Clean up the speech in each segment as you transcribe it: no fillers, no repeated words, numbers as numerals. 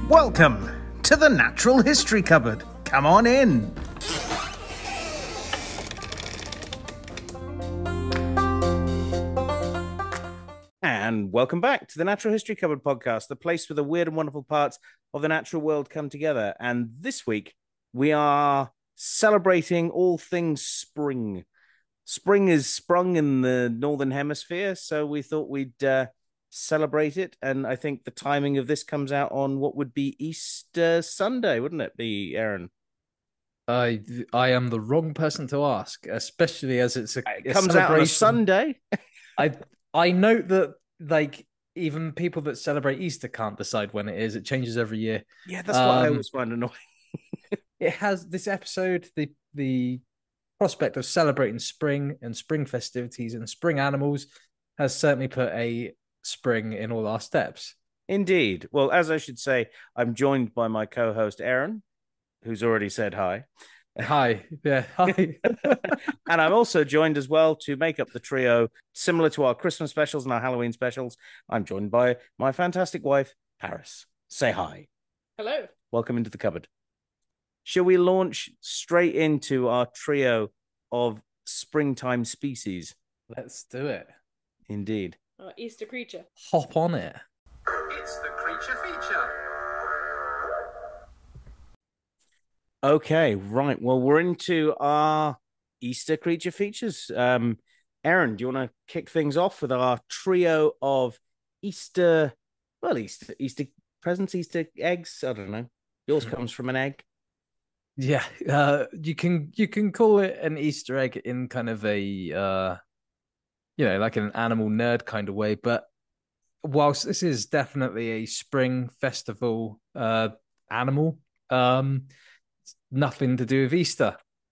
Welcome to the Natural History Cupboard. Come on in. And welcome back to the Natural History Cupboard podcast, the place where the weird and wonderful parts of the natural world come together. And this week, we are celebrating all things spring. Spring is sprung in the Northern Hemisphere, so we thought we'd celebrate it. And I think the timing of this comes out on what would be Easter Sunday, wouldn't it be, Aaron? I am the wrong person to ask, especially as it comes out on a Sunday. I note that even people that celebrate Easter can't decide when it is. It changes every year. Yeah, that's what I always find annoying. It has this episode, the prospect of celebrating spring and spring festivities and spring animals has certainly put a spring in all our steps. Indeed. Well, as I should say, I'm joined by my co-host Aaron, who's already said hi. Hi. Yeah, hi. And I'm also joined as well to make up the trio, similar to our Christmas specials and our Halloween specials. I'm joined by my fantastic wife, Paris. Say hi. Hello. Welcome into the cupboard. Shall we launch straight into our trio of springtime species? Let's do it. Indeed. Easter creature. Hop on it. It's the creature feature. Okay, right. Well, we're into our Easter creature features. Aaron, do you want to kick things off with our trio of Easter presents, Easter eggs? I don't know. Yours comes from an egg. Yeah, you can call it an Easter egg in kind of a like an animal nerd kind of way, but whilst this is definitely a spring festival animal, it's nothing to do with Easter.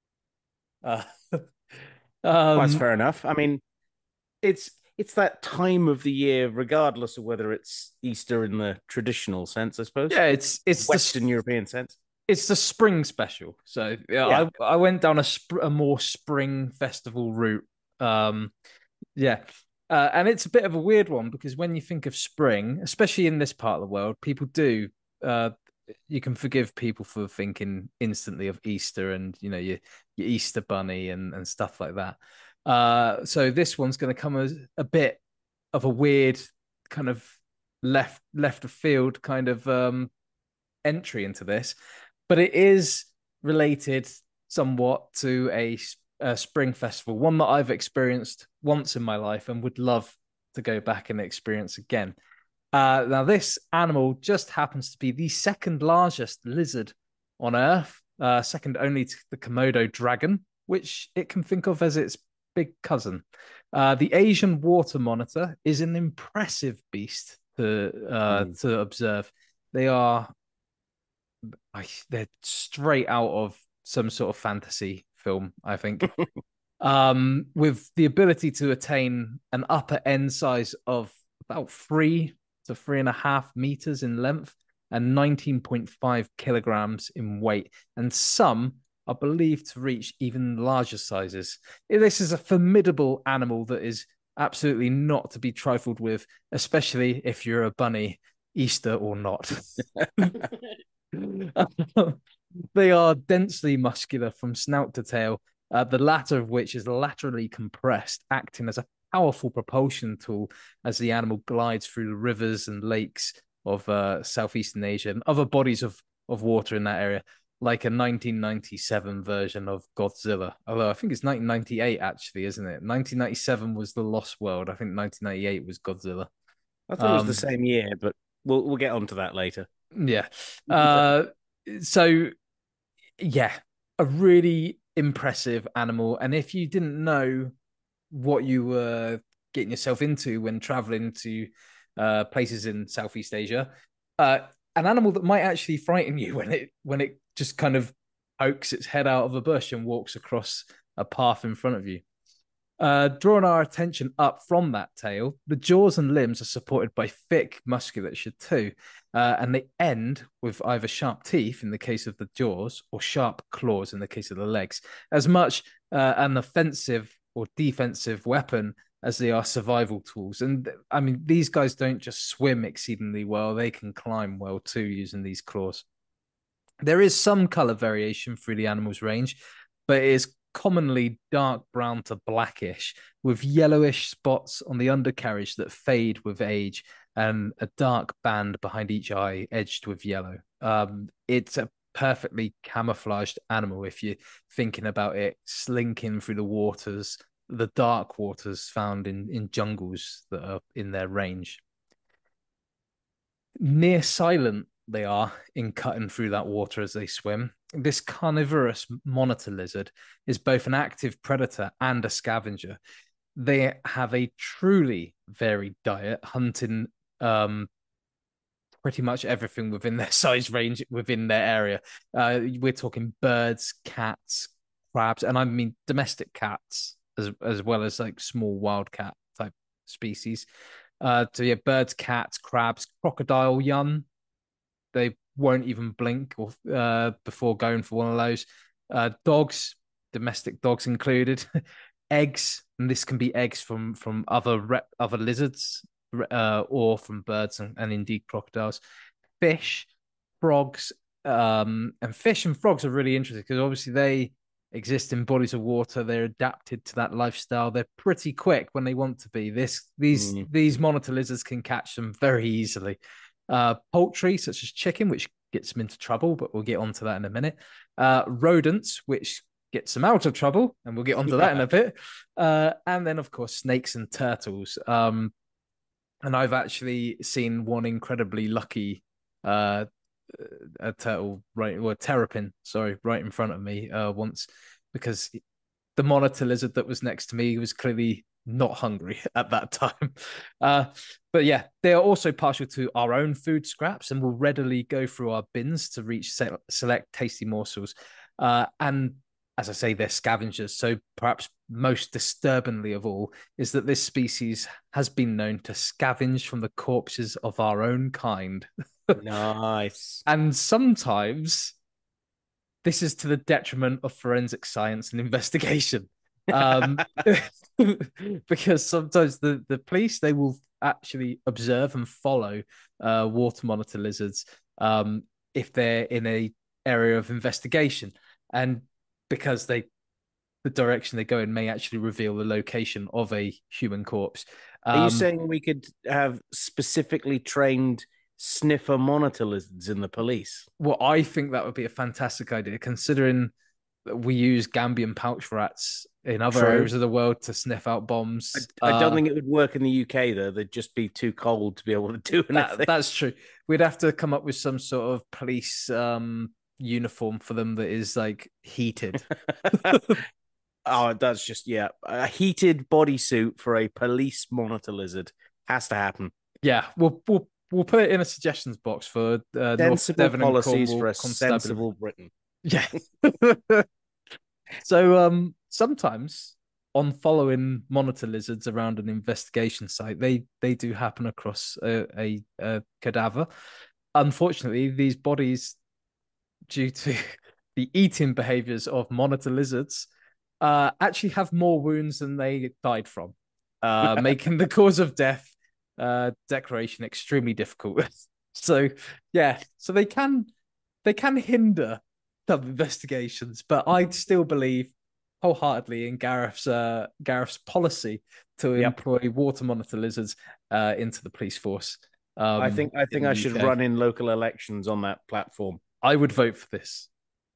That's fair enough. I mean, it's that time of the year, regardless of whether it's Easter in the traditional sense, I suppose. Yeah, it's Western European sense. It's the spring special. So yeah. I went down a more spring festival route. And it's a bit of a weird one because when you think of spring, especially in this part of the world, people do. You can forgive people for thinking instantly of Easter and your Easter bunny and stuff like that. So this one's going to come as a bit of a weird kind of left of field kind of entry into this. But it is related somewhat to a spring festival, one that I've experienced once in my life and would love to go back and experience again. Now, this animal just happens to be the second largest lizard on Earth, second only to the Komodo dragon, which it can think of as its big cousin. The Asian water monitor is an impressive beast to observe. They're straight out of some sort of fantasy film, I think. With the ability to attain an upper end size of about 3 to 3.5 meters in length and 19.5 kilograms in weight. And some are believed to reach even larger sizes. This is a formidable animal that is absolutely not to be trifled with, especially if you're a bunny, Easter or not. They are densely muscular from snout to tail, the latter of which is laterally compressed, acting as a powerful propulsion tool as the animal glides through the rivers and lakes of Southeastern Asia and other bodies of water in that area, like a 1997 version of Godzilla. Although I think it's 1998, actually, isn't it? 1997 was The Lost World. I think 1998 was Godzilla. I thought it was the same year, but we'll get onto that later. Yeah. So, yeah, a really impressive animal. And if you didn't know what you were getting yourself into when traveling to places in Southeast Asia, an animal that might actually frighten you when it just kind of pokes its head out of a bush and walks across a path in front of you. Drawing our attention up from that tail, the jaws and limbs are supported by thick musculature too, and they end with either sharp teeth in the case of the jaws or sharp claws in the case of the legs. As much an offensive or defensive weapon as they are survival tools. And I mean, these guys don't just swim exceedingly well, they can climb well too using these claws. There is some color variation through the animal's range, but it is commonly dark brown to blackish, with yellowish spots on the undercarriage that fade with age, and a dark band behind each eye edged with yellow. It's a perfectly camouflaged animal if you're thinking about it slinking through the waters, the dark waters found in jungles that are in their range. Near silent they are in cutting through that water as they swim. This carnivorous monitor lizard is both an active predator and a scavenger. They have a truly varied diet, hunting pretty much everything within their size range within their area. We're talking birds, cats, crabs, and I mean domestic cats as well as like small wildcat type species. So yeah, birds, cats, crabs, crocodile young. They won't even blink or before going for one of those. Dogs, domestic dogs included. Eggs, and this can be eggs from other lizards or from birds and indeed crocodiles. Fish, frogs, and fish and frogs are really interesting because obviously they exist in bodies of water. They're adapted to that lifestyle. They're pretty quick when they want to be. These monitor lizards can catch them very easily. Poultry such as chicken, which gets them into trouble, but we'll get onto that in a minute. Rodents, which gets them out of trouble, and we'll get onto that in a bit. And then of course snakes and turtles. And I've actually seen one incredibly lucky a turtle, terrapin, right in front of me once, because the monitor lizard that was next to me was clearly not hungry at that time. But yeah, they are also partial to our own food scraps and will readily go through our bins to reach select tasty morsels. And as I say, they're scavengers. So perhaps most disturbingly of all is that this species has been known to scavenge from the corpses of our own kind. Nice. And sometimes this is to the detriment of forensic science and investigation. Because sometimes the police, they will actually observe and follow water monitor lizards if they're in a area of investigation, and because the direction they go in may actually reveal the location of a human corpse. Are you saying we could have specifically trained sniffer monitor lizards in the police? Well, I think that would be a fantastic idea, considering that we use Gambian pouch rats in other areas of the world to sniff out bombs. I don't think it would work in the UK, though. They'd just be too cold to be able to do anything. That's true. We'd have to come up with some sort of police uniform for them that is like heated. Oh, that's just, yeah. A heated bodysuit for a police monitor lizard has to happen. Yeah, we'll put it in a suggestions box for North Devon policies and for a sensible Britain. Yeah. So sometimes on following monitor lizards around an investigation site, they do happen across a cadaver. Unfortunately, these bodies, due to the eating behaviors of monitor lizards, actually have more wounds than they died from, making the cause of death declaration extremely difficult. So yeah, so they can hinder some investigations, but I still believe wholeheartedly in Gareth's policy to employ water monitor lizards into the police force. I think I should run in local elections on that platform. I would vote for this.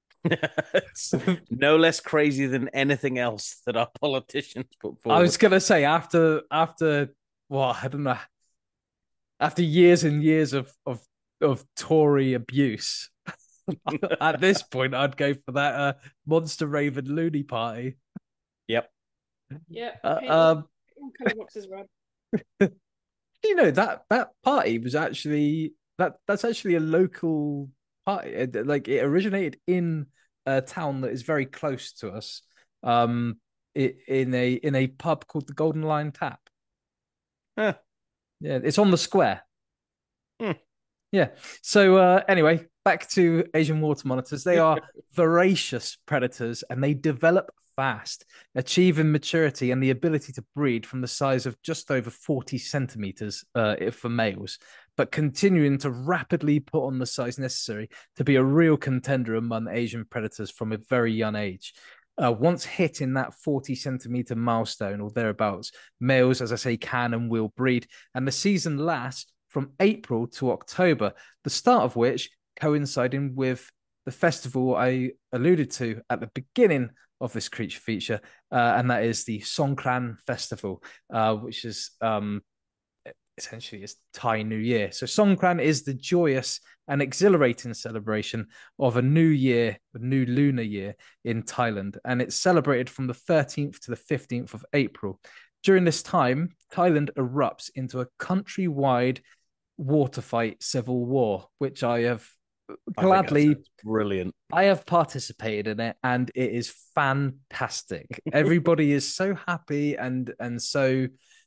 No less crazy than anything else that our politicians put forward. I was gonna say after well, I don't know, after years and years of Tory abuse. At this point, I'd go for that Monster Raven Looney Party. Yep. Yeah. Colour boxes red. You know that party was actually that's actually a local party. Like it originated in a town that is very close to us. In a pub called the Golden Lion Tap. Huh. Yeah, it's on the square. Hmm. Yeah. So anyway, back to Asian water monitors. They are voracious predators and they develop fast, achieving maturity and the ability to breed from the size of just over 40 centimeters for males, but continuing to rapidly put on the size necessary to be a real contender among Asian predators from a very young age. Once hitting that 40 centimeter milestone or thereabouts, males, as I say, can and will breed. And the season lasts from April to October, the start of which coinciding with the festival I alluded to at the beginning of this creature feature, and that is the Songkran Festival, which is essentially is Thai New Year. So Songkran is the joyous and exhilarating celebration of a new year, a new lunar year in Thailand, and it's celebrated from the 13th to the 15th of April. During this time, Thailand erupts into a countrywide water fight civil war, which I have gladly brilliant. I have participated in it, and it is fantastic. Everybody is so happy and so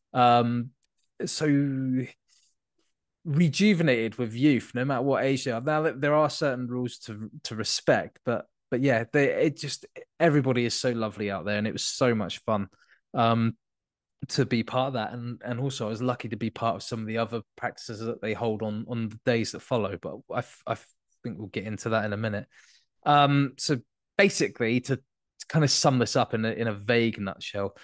so rejuvenated with youth, no matter what age they are. Now there are certain rules to respect, but yeah, everybody is so lovely out there, and it was so much fun to be part of that. And also I was lucky to be part of some of the other practices that they hold on the days that follow, but I think we'll get into that in a minute. So basically, to kind of sum this up in a vague nutshell,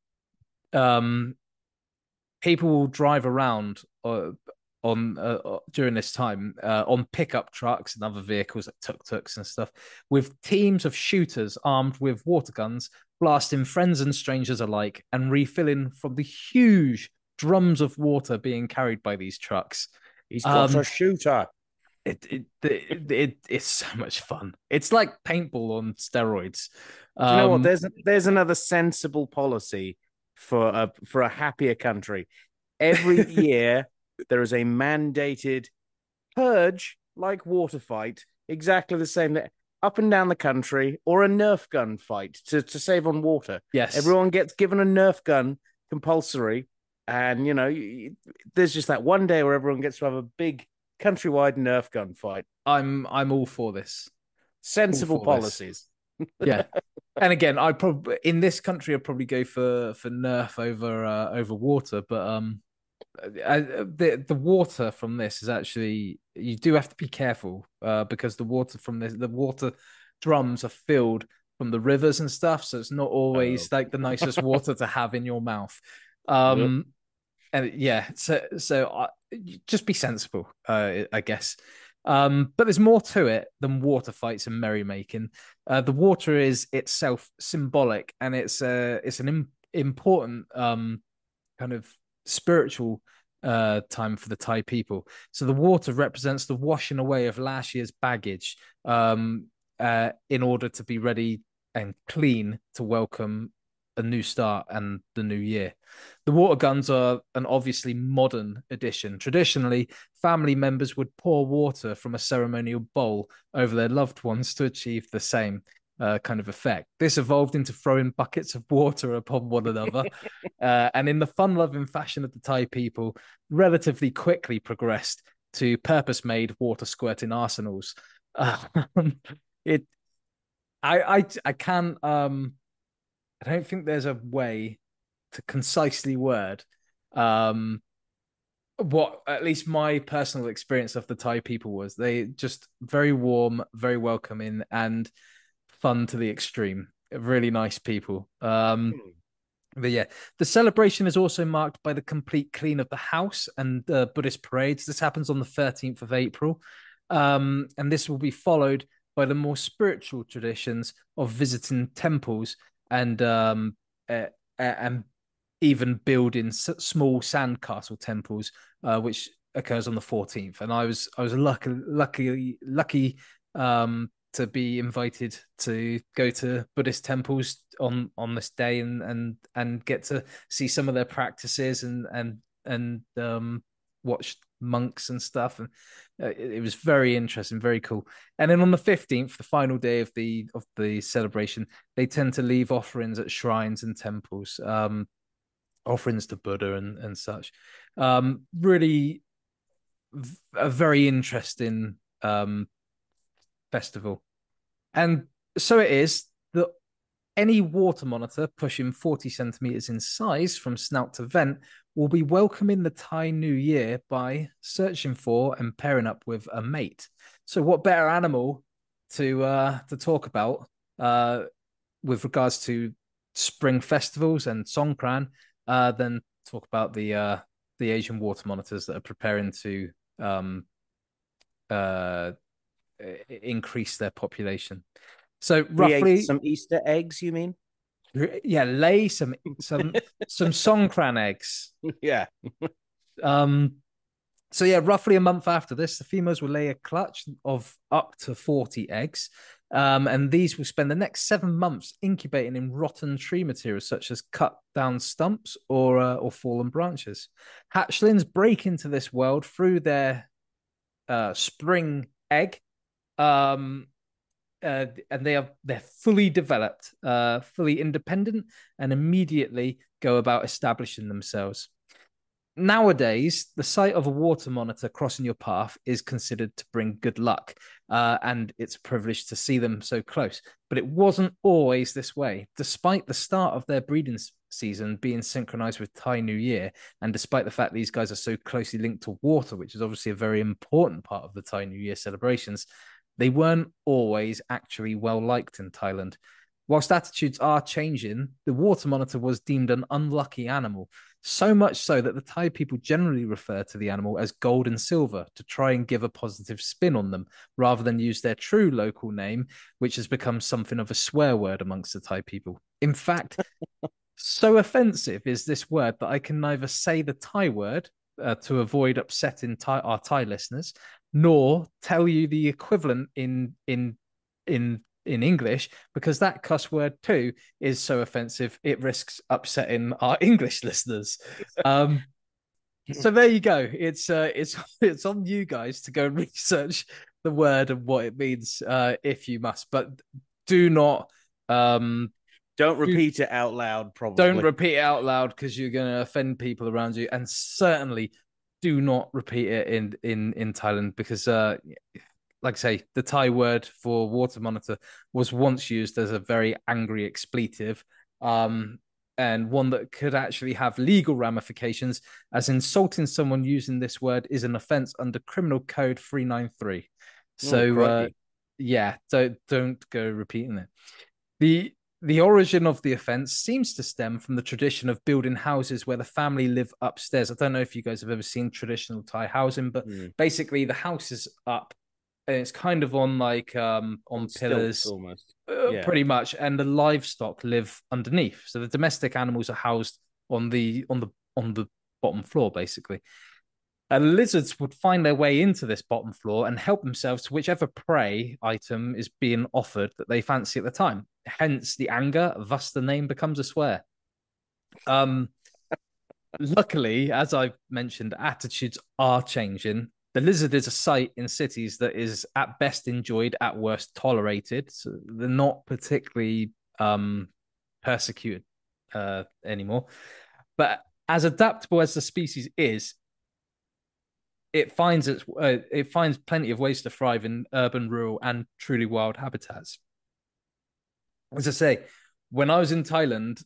people will drive around during this time on pickup trucks and other vehicles like tuk-tuks and stuff, with teams of shooters armed with water guns, blasting friends and strangers alike and refilling from the huge drums of water being carried by these trucks. He's got a shooter. It's so much fun. It's like paintball on steroids. Do you know what? There's another sensible policy for a happier country. Every year there is a mandated purge, like water fight, exactly the same up and down the country, or a Nerf gun fight to save on water. Yes, everyone gets given a Nerf gun compulsory, and there's just that one day where everyone gets to have a big countrywide Nerf gun fight. I'm all for this. Sensible policies. Yeah. And again, I probably in this country I'd probably go for Nerf over water, but the water from this is actually, you do have to be careful because the water drums are filled from the rivers and stuff, so it's not always like the nicest water to have in your mouth. And yeah, so just be sensible, I guess. But there's more to it than water fights and merrymaking. The water is itself symbolic, and it's an important kind of spiritual time for the Thai people. So the water represents the washing away of last year's baggage in order to be ready and clean to welcome a new start and the new year. The water guns are an obviously modern addition. Traditionally, family members would pour water from a ceremonial bowl over their loved ones to achieve the same kind of effect. This evolved into throwing buckets of water upon one another, and in the fun-loving fashion of the Thai people, relatively quickly progressed to purpose-made water squirting arsenals. I don't think there's a way to concisely word what at least my personal experience of the Thai people was. They just very warm, very welcoming, and fun to the extreme. Really nice people. But yeah, the celebration is also marked by the complete clean of the house and Buddhist parades. This happens on the 13th of April. And this will be followed by the more spiritual traditions of visiting temples and even building small sandcastle temples, which occurs on the 14th. And I was lucky to be invited to go to Buddhist temples on this day and get to see some of their practices and watch monks and stuff, and it was very interesting, very cool. And then on the 15th, the final day of the celebration, they tend to leave offerings at shrines and temples, offerings to Buddha and such. Really a very interesting festival. And so it is that Any water monitor pushing 40 centimeters in size from snout to vent will be welcoming the Thai New Year by searching for and pairing up with a mate. So what better animal to talk about with regards to spring festivals and Songkran than talk about the Asian water monitors that are preparing to increase their population. So roughly Create some Easter eggs, you mean? Yeah, lay some Songkran eggs. Yeah. So yeah, roughly a month after this, the females will lay a clutch of up to 40 eggs. And these will spend the next 7 months incubating in rotten tree materials such as cut down stumps or fallen branches. Hatchlings break into this world through their spring egg. And they're fully developed, fully independent, and immediately go about establishing themselves. Nowadays, the sight of a water monitor crossing your path is considered to bring good luck, and it's a privilege to see them so close. But it wasn't always this way. Despite the start of their breeding season being synchronized with Thai New Year, and despite the fact these guys are so closely linked to water, which is obviously a very important part of the Thai New Year celebrations, they weren't always actually well liked in Thailand. Whilst attitudes are changing, the water monitor was deemed an unlucky animal, so much so that the Thai people generally refer to the animal as gold and silver to try and give a positive spin on them, rather than use their true local name, which has become something of a swear word amongst the Thai people. In fact, so offensive is this word that I can neither say the Thai word to avoid upsetting our Thai listeners, nor tell you the equivalent in English, because that cuss word too is so offensive it risks upsetting our English listeners. So there you go. It's on you guys to go and research the word and what it means if you must, but do not don't repeat it out loud. Probably don't repeat it out loud because you're going to offend people around you, and certainly do not repeat it in Thailand because like I say, the Thai word for water monitor was once used as a very angry expletive, and one that could actually have legal ramifications, as insulting someone using this word is an offence under Criminal Code 393. So yeah, don't go repeating it. The origin of the offence seems to stem from the tradition of building houses where the family live upstairs. I don't know if you guys have ever seen traditional Thai housing, but basically the house is up and it's kind of on like on pillars almost, pretty much, and the livestock live underneath. So the domestic animals are housed on the bottom floor, basically. And lizards would find their way into this bottom floor and help themselves to whichever prey item is being offered that they fancy at the time. Hence the anger, thus the name becomes a swear. Luckily, as I've mentioned, attitudes are changing. The lizard is a sight in cities that is at best enjoyed, at worst tolerated. So they're not particularly persecuted anymore. But as adaptable as the species is, it finds plenty of ways to thrive in urban, rural, and truly wild habitats. As I say, when I was in Thailand,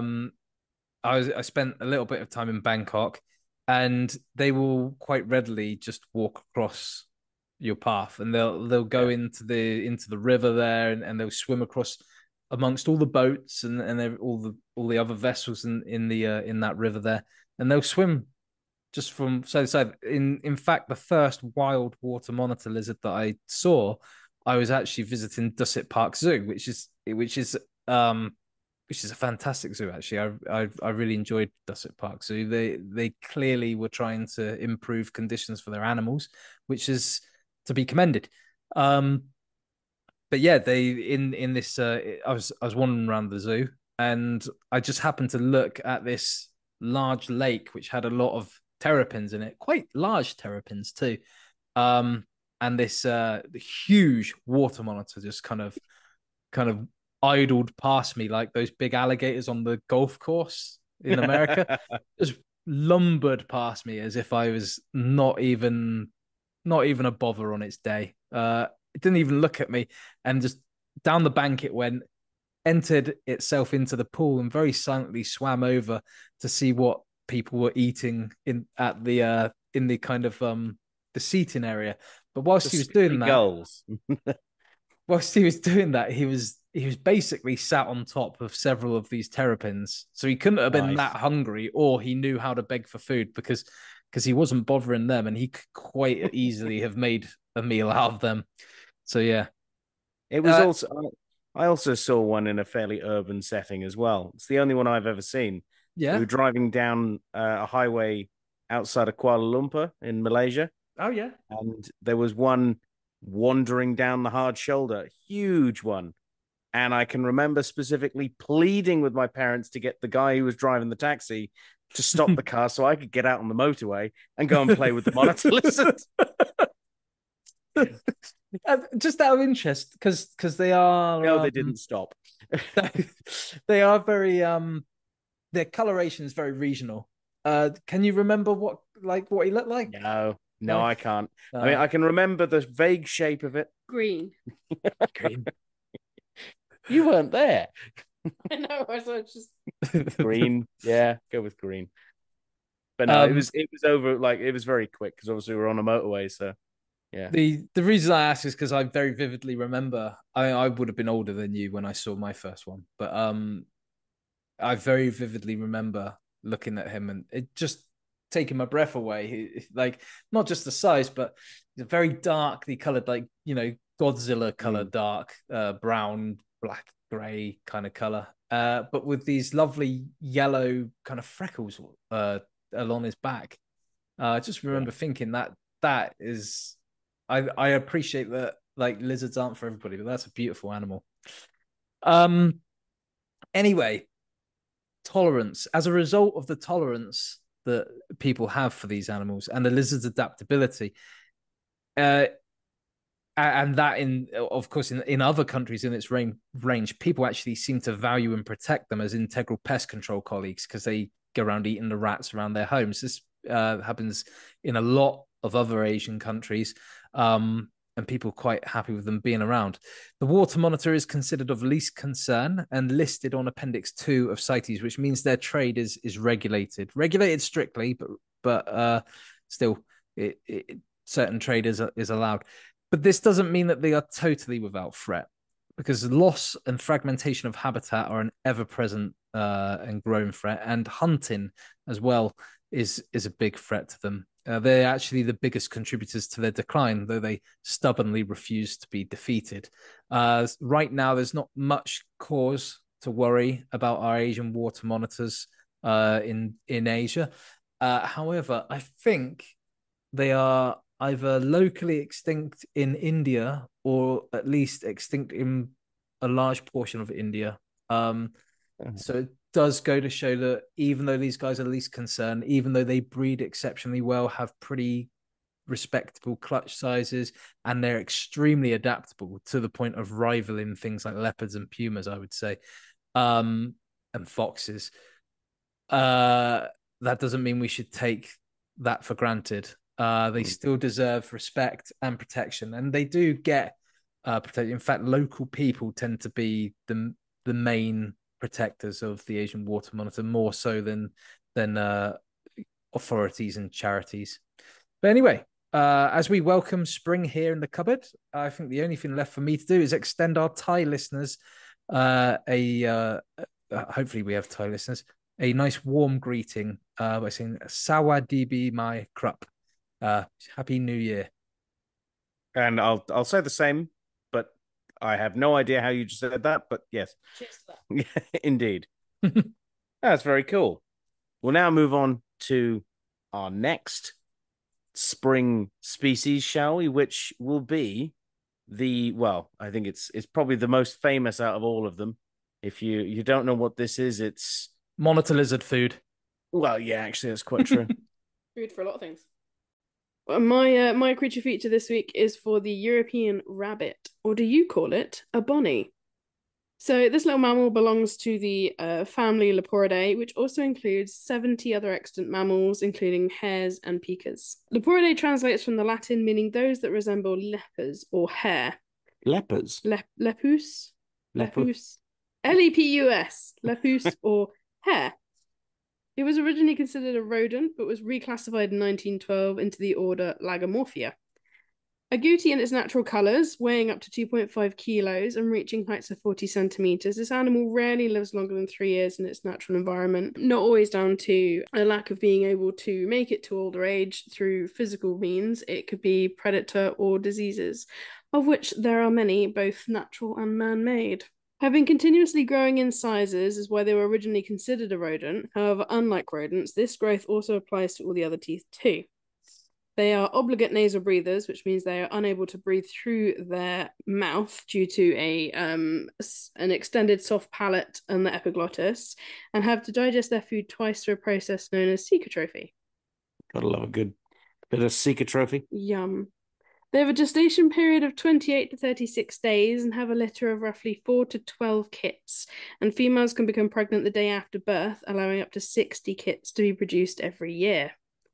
I spent a little bit of time in Bangkok, and they will quite readily just walk across your path, and they'll go into the river there, and they'll swim across amongst all the boats and all the other vessels in that river there, and they'll swim just from side to side. In fact, the first wild water monitor lizard that I saw, I was actually visiting Dusit Park Zoo, which is a fantastic zoo. Actually, I really enjoyed Dusit Park Zoo. They clearly were trying to improve conditions for their animals, which is to be commended. But yeah, in this I was wandering around the zoo, and I just happened to look at this large lake which had a lot of terrapins in it, quite large terrapins too. And this huge water monitor just kind of idled past me like those big alligators on the golf course in America. Just lumbered past me as if I was not even a bother on its day. It didn't even look at me, and just down the bank it went, entered itself into the pool and very silently swam over to see what people were eating in the kind of the seating area. But whilst he was doing that, he was basically sat on top of several of these terrapins. So he couldn't have been that hungry, or he knew how to beg for food because he wasn't bothering them, and he could quite easily have made a meal out of them. So yeah, it was also. I also saw one in a fairly urban setting as well. It's the only one I've ever seen. Yeah, we were driving down a highway outside of Kuala Lumpur in Malaysia. Oh yeah, and there was one wandering down the hard shoulder, huge one. And I can remember specifically pleading with my parents to get the guy who was driving the taxi to stop the car so I could get out on the motorway and go and play with the monitor lizard. Just out of interest, because they are they didn't stop. They are very their coloration is very regional. Can you remember what he looked like? No, I can't. I mean, I can remember the vague shape of it. Green. You weren't there. I know. I was just green. Yeah, go with green. But no, it was over. Like, it was very quick because obviously we were on a motorway. So yeah. The reason I ask is because I very vividly remember. I would have been older than you when I saw my first one, but I very vividly remember looking at him and it just taking my breath away. Like, not just the size, but very darkly colored, like, Godzilla color, dark, brown, black, gray kind of color, but with these lovely yellow kind of freckles along his back. I just remember thinking that is, I appreciate that, like, lizards aren't for everybody, but that's a beautiful animal. Anyway, tolerance. As a result of the tolerance that people have for these animals and the lizard's adaptability, and that, of course, in other countries in its range, people actually seem to value and protect them as integral pest control colleagues because they go around eating the rats around their homes. This happens in a lot of other Asian countries, and people are quite happy with them being around. The water monitor is considered of least concern and listed on Appendix 2 of CITES, which means their trade is regulated strictly, but still, certain trade is allowed. But this doesn't mean that they are totally without threat, because loss and fragmentation of habitat are an ever-present and growing threat, and hunting as well is a big threat to them. They're actually the biggest contributors to their decline, though they stubbornly refuse to be defeated. Right now, there's not much cause to worry about our Asian water monitors in Asia. However, I think they are either locally extinct in India or at least extinct in a large portion of India. So it does go to show that even though these guys are least concerned, even though they breed exceptionally well, have pretty respectable clutch sizes, and they're extremely adaptable to the point of rivaling things like leopards and pumas, I would say, and foxes. That doesn't mean we should take that for granted. They still deserve respect and protection, and they do get protection. In fact, local people tend to be the main protectors of the Asian water monitor, more so than authorities and charities. But anyway, as we welcome spring here in the cupboard, I think the only thing left for me to do is extend our Thai listeners hopefully we have Thai listeners, a nice warm greeting by saying Sawadee Mai Krup. Happy New Year. And I'll say the same, but I have no idea how you just said that, but yes. Cheers to that. Yeah, indeed. That's very cool. We'll now move on to our next spring species, shall we? Which will be I think it's probably the most famous out of all of them. If you don't know what this is, it's monitor lizard food. Well, yeah, actually, that's quite true. Food for a lot of things. Well, my creature feature this week is for the European rabbit, or do you call it a bonnie? So this little mammal belongs to the family Leporidae, which also includes 70 other extant mammals, including hares and pikas. Leporidae translates from the Latin, meaning those that resemble lepers or hare. Lepers? Lepus? Lepus? Lepus, lepus or hare. It was originally considered a rodent, but was reclassified in 1912 into the order Lagomorphia. Agouti in its natural colours, weighing up to 2.5 kilos and reaching heights of 40 centimetres, this animal rarely lives longer than 3 years in its natural environment, not always down to a lack of being able to make it to older age through physical means. It could be predator or diseases, of which there are many, both natural and man-made. Having continuously growing in sizes is why they were originally considered a rodent. However, unlike rodents, this growth also applies to all the other teeth too. They are obligate nasal breathers, which means they are unable to breathe through their mouth due to an extended soft palate and the epiglottis, and have to digest their food twice through a process known as cecotrophy. Gotta love a good bit of cecotrophy. Yum. They have a gestation period of 28 to 36 days and have a litter of roughly 4 to 12 kits, and females can become pregnant the day after birth, allowing up to 60 kits to be produced every year.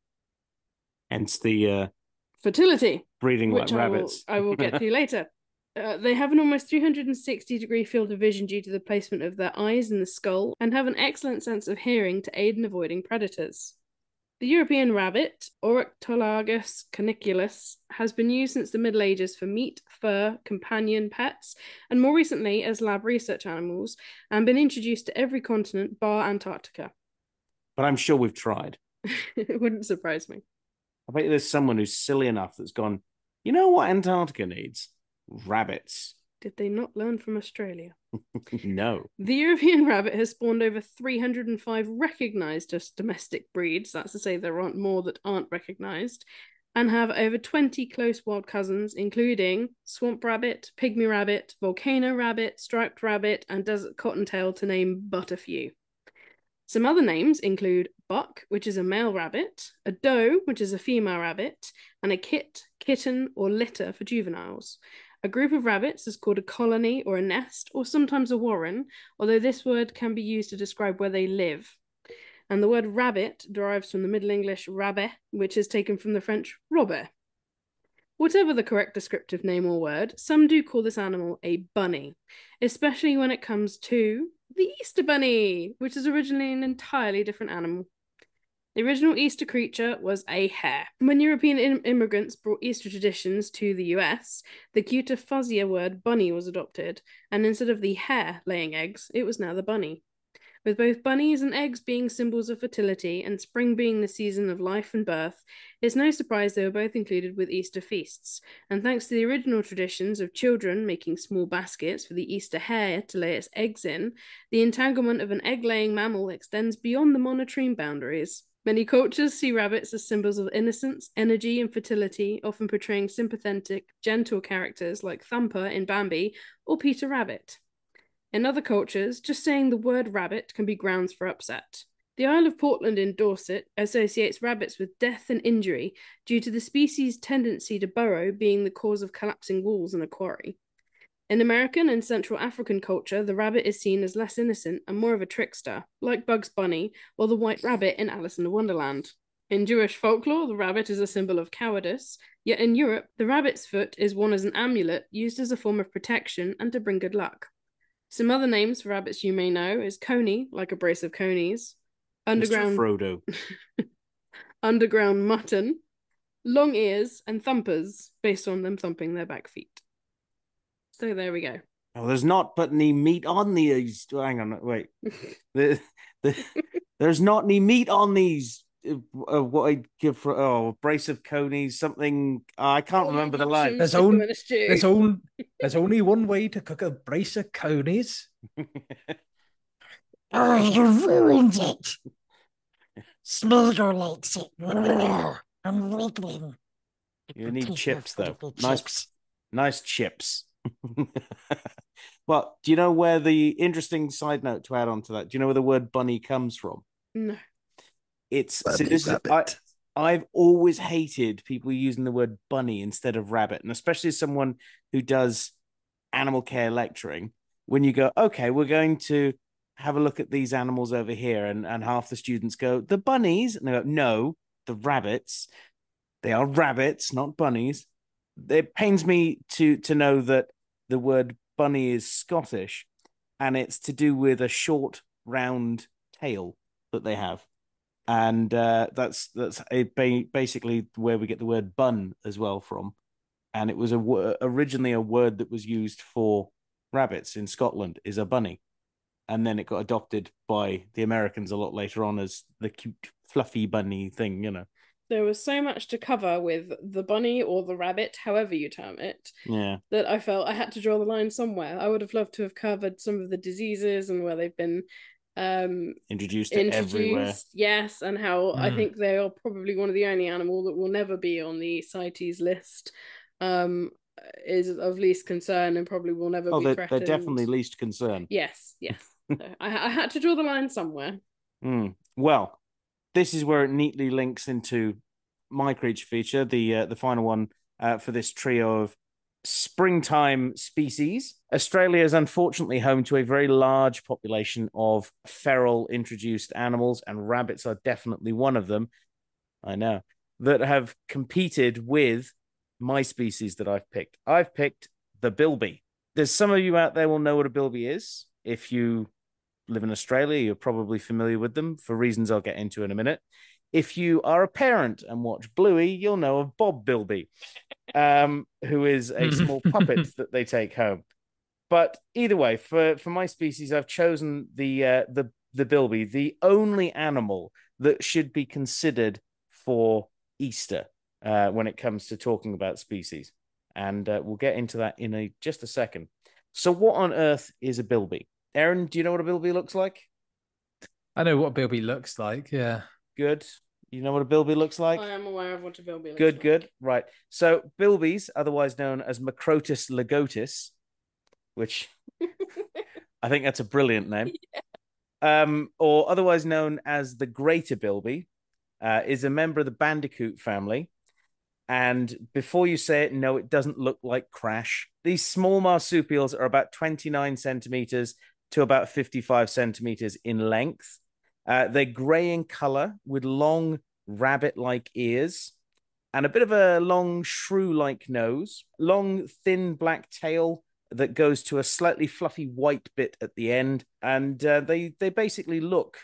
Hence the fertility, breeding like rabbits. I will get to later. They have an almost 360-degree field of vision due to the placement of their eyes in the skull, and have an excellent sense of hearing to aid in avoiding predators. The European rabbit, Oryctolagus caniculus, has been used since the Middle Ages for meat, fur, companion pets, and more recently as lab research animals, and been introduced to every continent bar Antarctica. But I'm sure we've tried. It wouldn't surprise me. I bet there's someone who's silly enough that's gone, you know what Antarctica needs? Rabbits. Did they not learn from Australia? No. The European rabbit has spawned over 305 recognised as domestic breeds, that's to say there aren't more that aren't recognised, and have over 20 close wild cousins, including swamp rabbit, pygmy rabbit, volcano rabbit, striped rabbit, and desert cottontail, to name but a few. Some other names include buck, which is a male rabbit, a doe, which is a female rabbit, and a kit, kitten, or litter for juveniles. A group of rabbits is called a colony or a nest, or sometimes a warren, although this word can be used to describe where they live. And the word rabbit derives from the Middle English rabet, which is taken from the French robert. Whatever the correct descriptive name or word, some do call this animal a bunny, especially when it comes to the Easter Bunny, which is originally an entirely different animal. The original Easter creature was a hare. When European immigrants brought Easter traditions to the US, the cuter, fuzzier word bunny was adopted, and instead of the hare laying eggs, it was now the bunny. With both bunnies and eggs being symbols of fertility and spring being the season of life and birth, it's no surprise they were both included with Easter feasts. And thanks to the original traditions of children making small baskets for the Easter hare to lay its eggs in, the entanglement of an egg-laying mammal extends beyond the monotremes boundaries. Many cultures see rabbits as symbols of innocence, energy, and fertility, often portraying sympathetic, gentle characters like Thumper in Bambi or Peter Rabbit. In other cultures, just saying the word rabbit can be grounds for upset. The Isle of Portland in Dorset associates rabbits with death and injury due to the species' tendency to burrow being the cause of collapsing walls in a quarry. In American and Central African culture, the rabbit is seen as less innocent and more of a trickster, like Bugs Bunny or the White Rabbit in Alice in Wonderland. In Jewish folklore, the rabbit is a symbol of cowardice, yet in Europe, the rabbit's foot is worn as an amulet used as a form of protection and to bring good luck. Some other names for rabbits you may know is coney, like a brace of conies, underground Mr. Frodo, underground mutton, long ears, and thumpers, based on them thumping their back feet. So there we go. Oh, there's not but any meat on these. Hang on, wait. There's not any meat on these. What I give for a brace of conies, something I can't remember the line. There's only one way to cook a brace of conies. Oh, you ruined it. Smeagol likes it. I'm wiggling. You need chips, though. Chips. Nice chips. Well, do you know where the interesting side note to add on to that? Do you know where the word bunny comes from? No. I've always hated people using the word bunny instead of rabbit, and especially as someone who does animal care lecturing, when you go, okay, we're going to have a look at these animals over here, and half the students go, the bunnies, and they go, no, the rabbits. They are rabbits, not bunnies. It pains me to know that the word bunny is Scottish, and it's to do with a short, round tail that they have. And that's basically where we get the word bun as well from. And it was originally a word that was used for rabbits in Scotland, is a bunny. And then it got adopted by the Americans a lot later on as the cute, fluffy bunny thing, you know. There was so much to cover with the bunny or the rabbit, however you term it, that I felt I had to draw the line somewhere. I would have loved to have covered some of the diseases and where they've been introduced everywhere. Yes, and how I think they are probably one of the only animal that will never be on the CITES list. Is of least concern and probably will never be threatened. They're definitely least concern. Yes. So I had to draw the line somewhere. Well, this is where it neatly links into my creature feature, the final one for this trio of springtime species. Australia is unfortunately home to a very large population of feral introduced animals, and rabbits are definitely one of them. I know, that have competed with my species that I've picked. I've picked the bilby. There's some of you out there will know what a bilby is. If you live in Australia, you're probably familiar with them for reasons I'll get into in a minute. If you are a parent and watch Bluey, you'll know of Bob Bilby, who is a small puppet that they take home. But either way, for my species, I've chosen the bilby, the only animal that should be considered for Easter when it comes to talking about species. And we'll get into that in just a second. So what on earth is a bilby? Aaron, do you know what a bilby looks like? I know what a bilby looks like, yeah. Good. You know what a bilby looks like? I am aware of what a bilby looks like. Good. Right. So bilbies, otherwise known as Macrotus lagotis, which I think that's a brilliant name. Yeah. Or otherwise known as the greater bilby, is a member of the bandicoot family. And before you say it, no, it doesn't look like Crash. These small marsupials are about 29 centimeters to about 55 centimeters in length. They're gray in color with long rabbit-like ears and a bit of a long shrew-like nose, long, thin black tail that goes to a slightly fluffy white bit at the end. And they basically look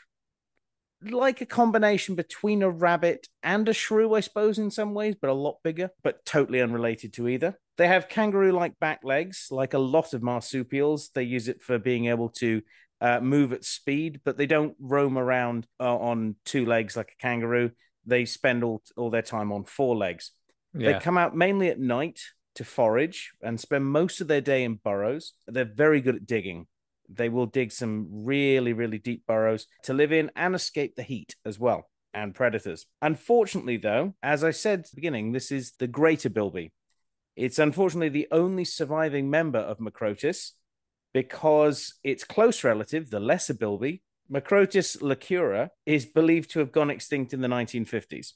like a combination between a rabbit and a shrew, I suppose, in some ways, but a lot bigger, but totally unrelated to either. They have kangaroo-like back legs, like a lot of marsupials. They use it for being able to move at speed, but they don't roam around on two legs like a kangaroo. They spend all their time on four legs. Yeah. They come out mainly at night to forage and spend most of their day in burrows. They're very good at digging. They will dig some really, really deep burrows to live in and escape the heat as well, and predators. Unfortunately, though, as I said at the beginning, this is the greater bilby. It's unfortunately the only surviving member of Macrotus because its close relative, the lesser bilby, Macrotus leucura, is believed to have gone extinct in the 1950s.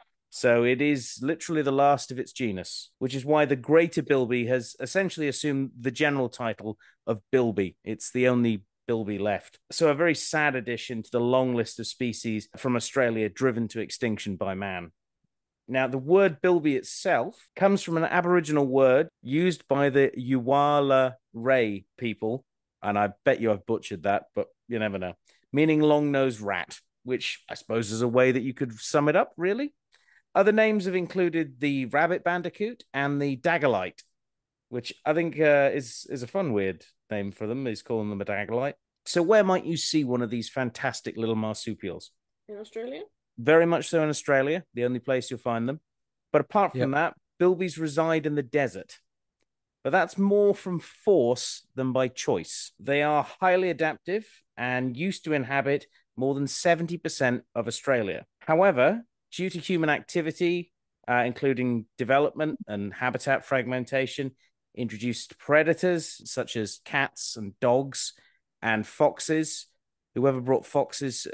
So it is literally the last of its genus, which is why the greater bilby has essentially assumed the general title of bilby. It's the only bilby left. So a very sad addition to the long list of species from Australia driven to extinction by man. Now, the word bilby itself comes from an Aboriginal word used by the Yuwala Ray people, and I bet you I've butchered that, but you never know, meaning long-nosed rat, which I suppose is a way that you could sum it up, really. Other names have included the rabbit bandicoot and the dagalite, which I think is a fun, weird name for them, is calling them a dagalite. So where might you see one of these fantastic little marsupials? In Australia? Very much so in Australia, the only place you'll find them. But apart from that, bilbies reside in the desert. But that's more from force than by choice. They are highly adaptive and used to inhabit more than 70% of Australia. However, due to human activity, including development and habitat fragmentation, introduced predators such as cats and dogs and foxes. Whoever brought foxes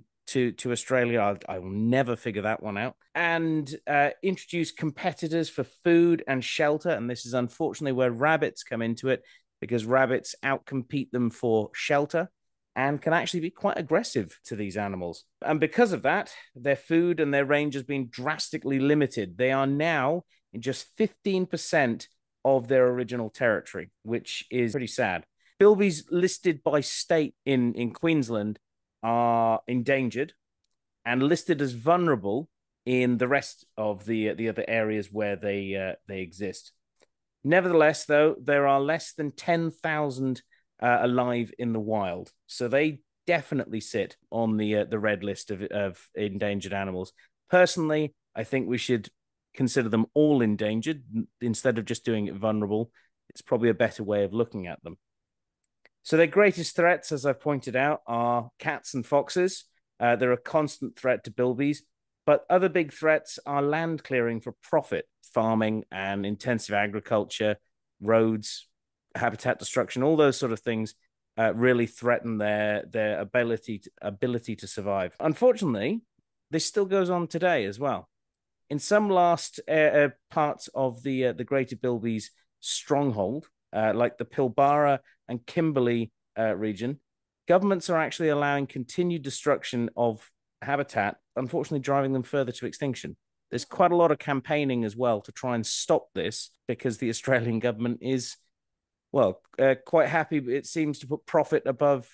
to Australia, I will never figure that one out. And introduced competitors for food and shelter. And this is unfortunately where rabbits come into it, because rabbits outcompete them for shelter and can actually be quite aggressive to these animals. And because of that, their food and their range has been drastically limited. They are now in just 15% of their original territory, which is pretty sad. Bilbies listed by state in Queensland are endangered and listed as vulnerable in the rest of the other areas where they exist. Nevertheless, though, there are less than 10,000 alive in the wild, so they definitely sit on the red list of endangered animals. Personally, I think we should consider them all endangered instead of just doing it vulnerable. It's probably a better way of looking at them. So their greatest threats, as I've pointed out, are cats and foxes. They're a constant threat to bilbies, but other big threats are land clearing for profit, farming and intensive agriculture, roads, habitat destruction, all those sort of things really threaten their ability to survive. Unfortunately, this still goes on today as well. In some last parts of the Greater Bilbies stronghold, like the Pilbara and Kimberley region, governments are actually allowing continued destruction of habitat, unfortunately driving them further to extinction. There's quite a lot of campaigning as well to try and stop this because the Australian government is, well, quite happy, it seems, to put profit above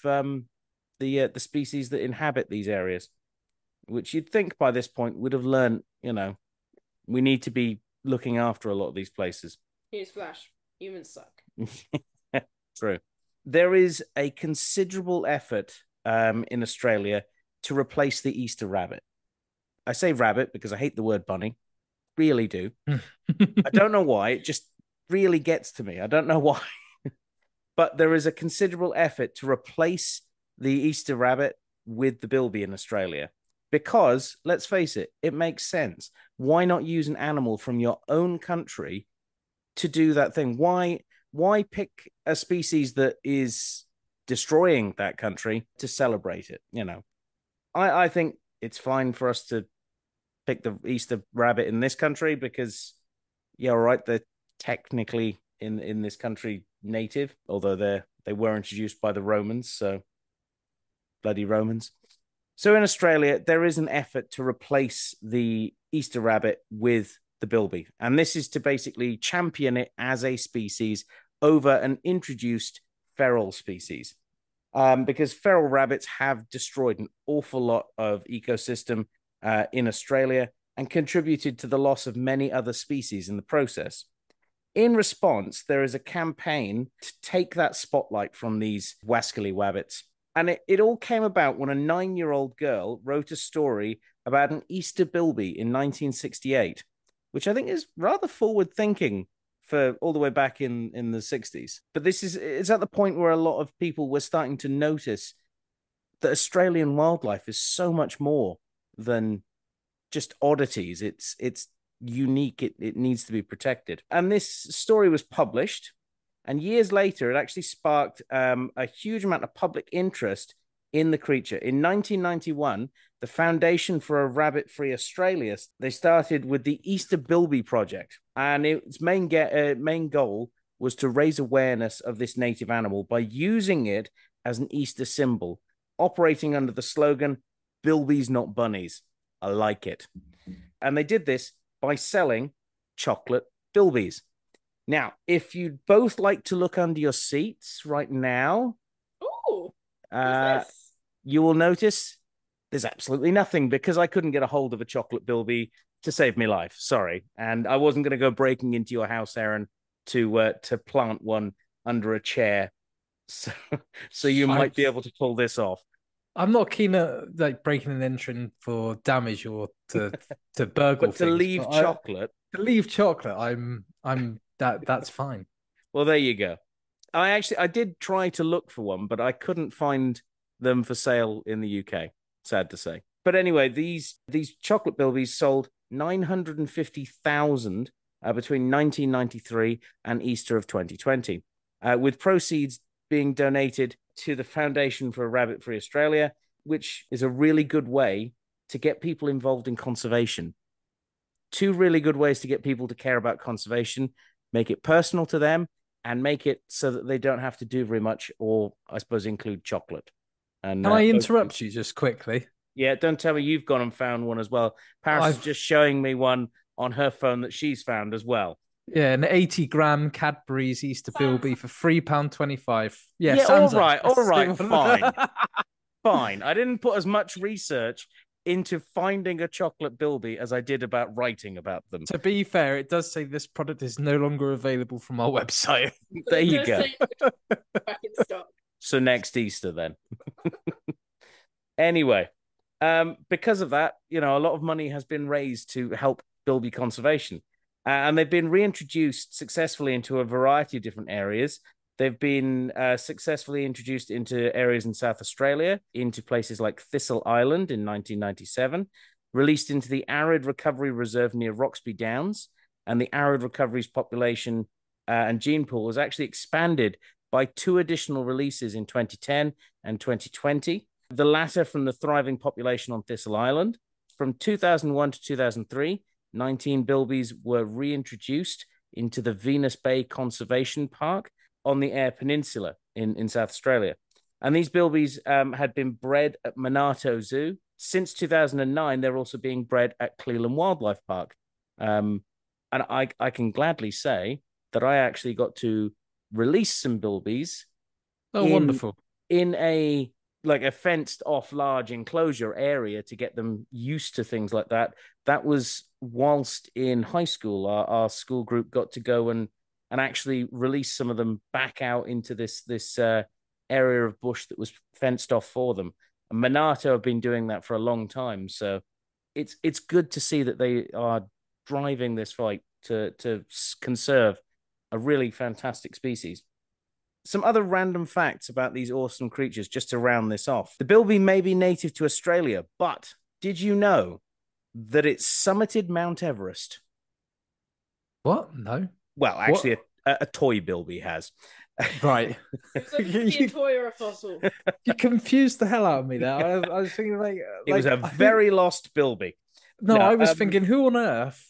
the species that inhabit these areas, which you'd think by this point would have learned, we need to be looking after a lot of these places. Newsflash, humans suck. True. There is a considerable effort in Australia to replace the Easter rabbit. I say rabbit because I hate the word bunny. Really do. I don't know why. It just really gets to me. I don't know why. But there is a considerable effort to replace the Easter rabbit with the bilby in Australia. Because, let's face it, it makes sense. Why not use an animal from your own country to do that thing? Why pick a species that is destroying that country to celebrate it? I think it's fine for us to pick the Easter rabbit in this country because, yeah, all right, they're technically in this country native, although they were introduced by the Romans, so bloody Romans. So in Australia, there is an effort to replace the Easter rabbit with the bilby. And this is to basically champion it as a species over an introduced feral species. Because feral rabbits have destroyed an awful lot of ecosystem in Australia and contributed to the loss of many other species in the process. In response, there is a campaign to take that spotlight from these wascally wabbits. And it all came about when a 9-year-old girl wrote a story about an Easter bilby in 1968, which I think is rather forward thinking for all the way back in the 60s. But it's at the point where a lot of people were starting to notice that Australian wildlife is so much more than just oddities. It's unique. It needs to be protected. And this story was published. And years later, it actually sparked a huge amount of public interest in the creature. In 1991, the Foundation for a Rabbit-Free Australia, they started with the Easter Bilby Project. And its main goal was to raise awareness of this native animal by using it as an Easter symbol, operating under the slogan, "Bilbies, not bunnies." I like it. And they did this by selling chocolate bilbies. Now, if you'd both like to look under your seats right now, you will notice there's absolutely nothing because I couldn't get a hold of a chocolate bilby to save me life. Sorry. And I wasn't going to go breaking into your house, Aaron, to plant one under a chair. So you might be able to pull this off. I'm not keen at breaking and entering for damage or to burgle. But to leave chocolate. To leave chocolate, that's fine. Well, there you go. I did try to look for one, but I couldn't find them for sale in the UK. Sad to say. But anyway, these chocolate bilbies sold 950,000 between 1993 and Easter of 2020, with proceeds being donated to the Foundation for a Rabbit-Free Australia, which is a really good way to get people involved in conservation. 2 really good ways to get people to care about conservation: make it personal to them and make it so that they don't have to do very much, or I suppose include chocolate. And can I interrupt you just quickly? Yeah, don't tell me you've gone and found one as well. Paris is just showing me one on her phone that she's found as well. Yeah, an 80-gram Cadbury's Easter Bilby for £3.25. Yeah, Yeah, all Sam's right, fine. Fine. I didn't put as much research into finding a chocolate Bilby as I did about writing about them. To be fair, it does say this product is no longer available from our website. There you It go. does say back in stock. So next Easter then. Anyway, because of that, a lot of money has been raised to help Bilby conservation. And they've been reintroduced successfully into a variety of different areas. They've been successfully introduced into areas in South Australia, into places like Thistle Island in 1997, released into the Arid Recovery Reserve near Roxby Downs, and the Arid Recovery's population and gene pool was actually expanded by 2 additional releases in 2010 and 2020, the latter from the thriving population on Thistle Island. From 2001 to 2003, 19 bilbies were reintroduced into the Venus Bay Conservation Park on the Eyre Peninsula in South Australia. And these bilbies had been bred at Monarto Zoo. Since 2009, they're also being bred at Cleland Wildlife Park. And I can gladly say that I actually got to release some bilbies. Oh, wonderful. In a fenced off large enclosure area to get them used to things like that. That was whilst in high school. Our school group got to go and actually release some of them back out into this area of bush that was fenced off for them. And Monarto have been doing that for a long time. So it's good to see that they are driving this fight to conserve a really fantastic species. Some other random facts about these awesome creatures, just to round this off. The bilby may be native to Australia, but did you know that it summited Mount Everest? What? No. Well, actually, a toy bilby has. Right. It's like a toy or a fossil. You confused the hell out of me there. I was thinking it was a very lost bilby. No, I was thinking, who on earth?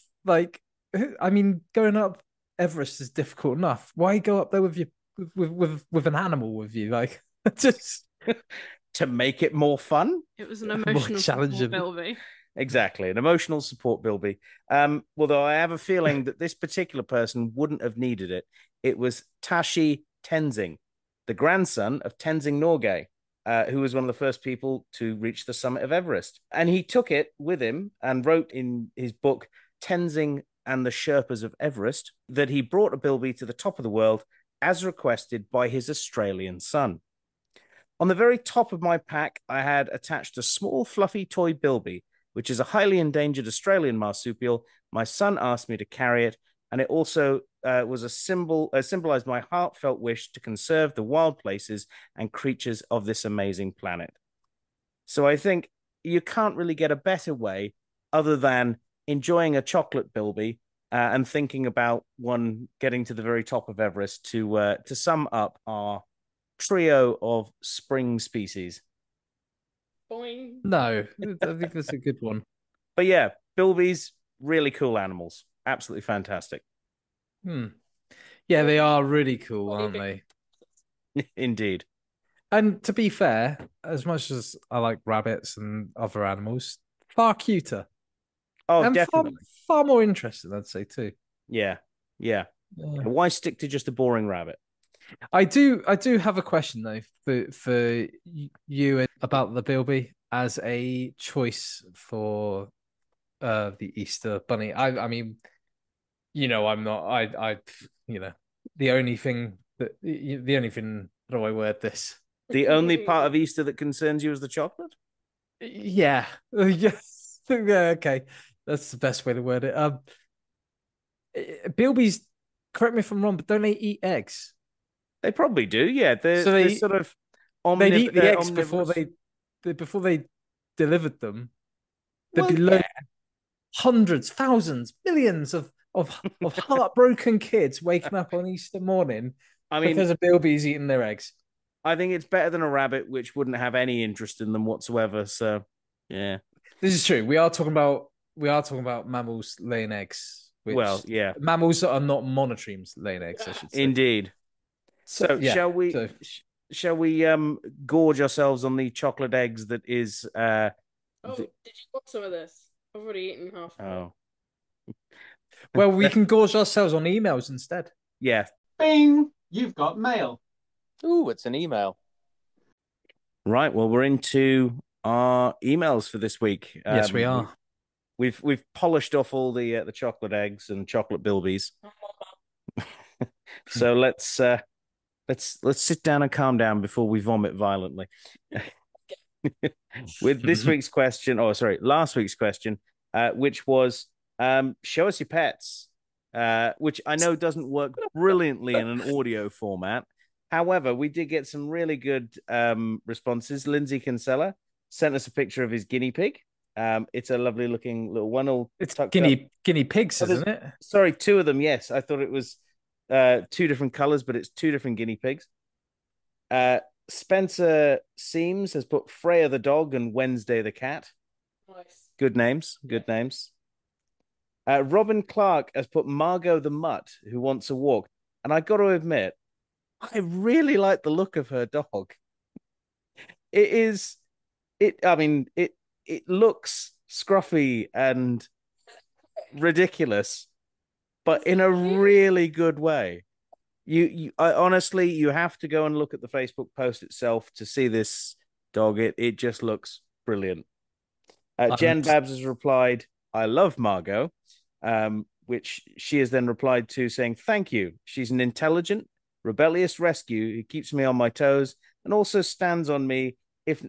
Going up Everest is difficult enough. Why go up there with an animal with you? Like, just to make it more fun. It was an emotional support bilby. Exactly, an emotional support bilby. Although I have a feeling that this particular person wouldn't have needed it. It was Tashi Tenzing, the grandson of Tenzing Norgay, who was one of the first people to reach the summit of Everest. And he took it with him and wrote in his book, Tenzing and the Sherpas of Everest, that he brought a bilby to the top of the world as requested by his Australian son. On the very top of my pack, I had attached a small fluffy toy bilby, which is a highly endangered Australian marsupial. My son asked me to carry it, and it also was symbolized my heartfelt wish to conserve the wild places and creatures of this amazing planet. So I think you can't really get a better way other than enjoying a chocolate bilby and thinking about one getting to the very top of Everest to sum up our trio of spring species. Boing. No, I think that's a good one. But yeah, bilbies, really cool animals. Absolutely fantastic. Yeah, they are really cool, aren't they? Indeed. And to be fair, as much as I like rabbits and other animals, far cuter. Oh, and definitely. Far more interesting, I'd say, too. Yeah. Why stick to just a boring rabbit? I do have a question though for you about the bilby as a choice for the Easter bunny. I mean, I'm not. The only thing how do I word this? The only part of Easter that concerns you is the chocolate? Yeah. Yes. Yeah. Okay, that's the best way to word it. Bilbies, correct me if I'm wrong, but don't they eat eggs? They probably do, yeah. They're sort of they'd eat the eggs before they delivered them. There'd be hundreds, thousands, millions of heartbroken kids waking up on Easter morning because a bilby's eating their eggs. I think it's better than a rabbit, which wouldn't have any interest in them whatsoever. So, yeah, this is true. We are talking about mammals laying eggs. Mammals that are not monotremes laying eggs. I should say. Indeed. So yeah, shall we gorge ourselves on the chocolate eggs that is did you want some of this? I've already eaten half. Oh. Well, we can gorge ourselves on emails instead. Yeah. Bing! You've got mail. Ooh, it's an email. Right. Well, we're into our emails for this week. Yes, we are. We've polished off all the chocolate eggs and chocolate bilbies. So let's sit down and calm down before we vomit violently. With this week's question, last week's question, which was show us your pets, which I know doesn't work brilliantly in an audio format. However, we did get some really good responses. Lindsay Kinsella sent us a picture of his guinea pig. It's a lovely looking little one. It's guinea pigs, isn't it? Sorry, two of them. Yes, I thought it was two different colors, but it's two different guinea pigs. Spencer Seams has put Freya the dog and Wednesday the cat. Nice. Good names. Good names. Robin Clark has put Margot the mutt who wants a walk, and I got to admit, I really like the look of her dog. It looks scruffy and ridiculous, but in a really good way. Honestly, you have to go and look at the Facebook post itself to see this dog. It just looks brilliant. Jen Babs has replied, "I love Margot," which she has then replied to saying, "Thank you. She's an intelligent, rebellious rescue who keeps me on my toes and also stands on me if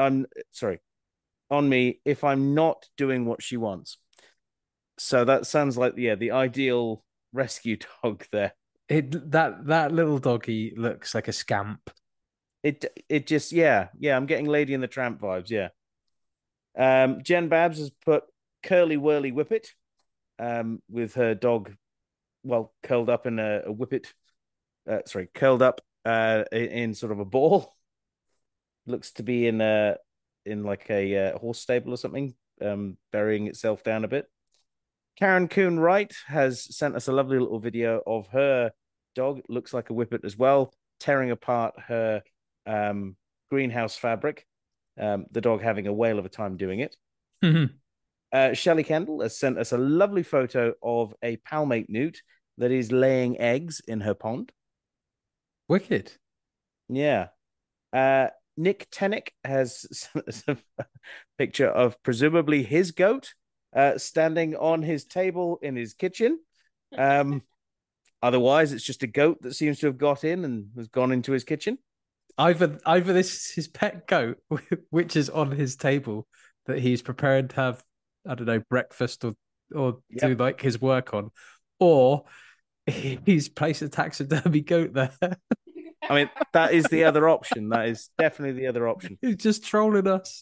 I'm not doing what she wants." So that sounds like the ideal rescue dog there. That little doggy looks like a scamp. It just I'm getting Lady and the Tramp vibes. Jen Babs has put Curly Whirly Whippet with her dog curled up in a whippet curled up in sort of a ball. Looks to be in like a horse stable or something, burying itself down a bit. Karen Coon Wright has sent us a lovely little video of her dog. It looks like a whippet as well, tearing apart her greenhouse fabric. The dog having a whale of a time doing it. Shelley Kendall has sent us a lovely photo of a palmate newt that is laying eggs in her pond. Wicked. Yeah. Nick Tennick has sent us a picture of presumably his goat standing on his table in his kitchen. Otherwise, it's just a goat that seems to have got in and has gone into his kitchen. Either this is his pet goat, which is on his table that he's prepared to have, I don't know, breakfast or do like his work on, or he's placed a taxidermy goat there. I mean, that is the other option. That is definitely the other option. He's just trolling us.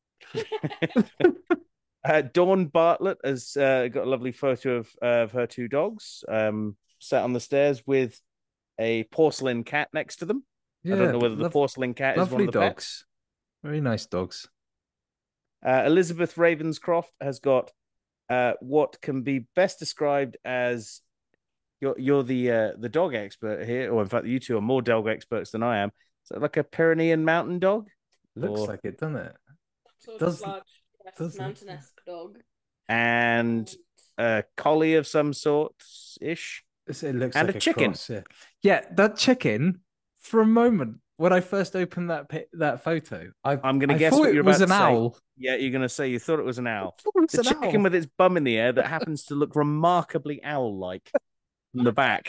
Dawn Bartlett has got a lovely photo of her two dogs sat on the stairs with a porcelain cat next to them. I don't know whether the porcelain cat is one of the dogs. Pets. Very nice dogs. Elizabeth Ravenscroft has got what can be best described as you're the dog expert here, or in fact, you two are more dog experts than I am. So like a Pyrenean mountain dog. Looks like it, doesn't it? Sort of large, mountain-esque dog. And a collie of some sort ish. It looks and like a chicken. Cross, yeah, that chicken. For a moment, when I first opened that photo, I'm going to guess what you're about to say. It was an owl. Yeah, you're going to say you thought it was an owl. It's a chicken with its bum in the air that happens to look remarkably owl-like from the back.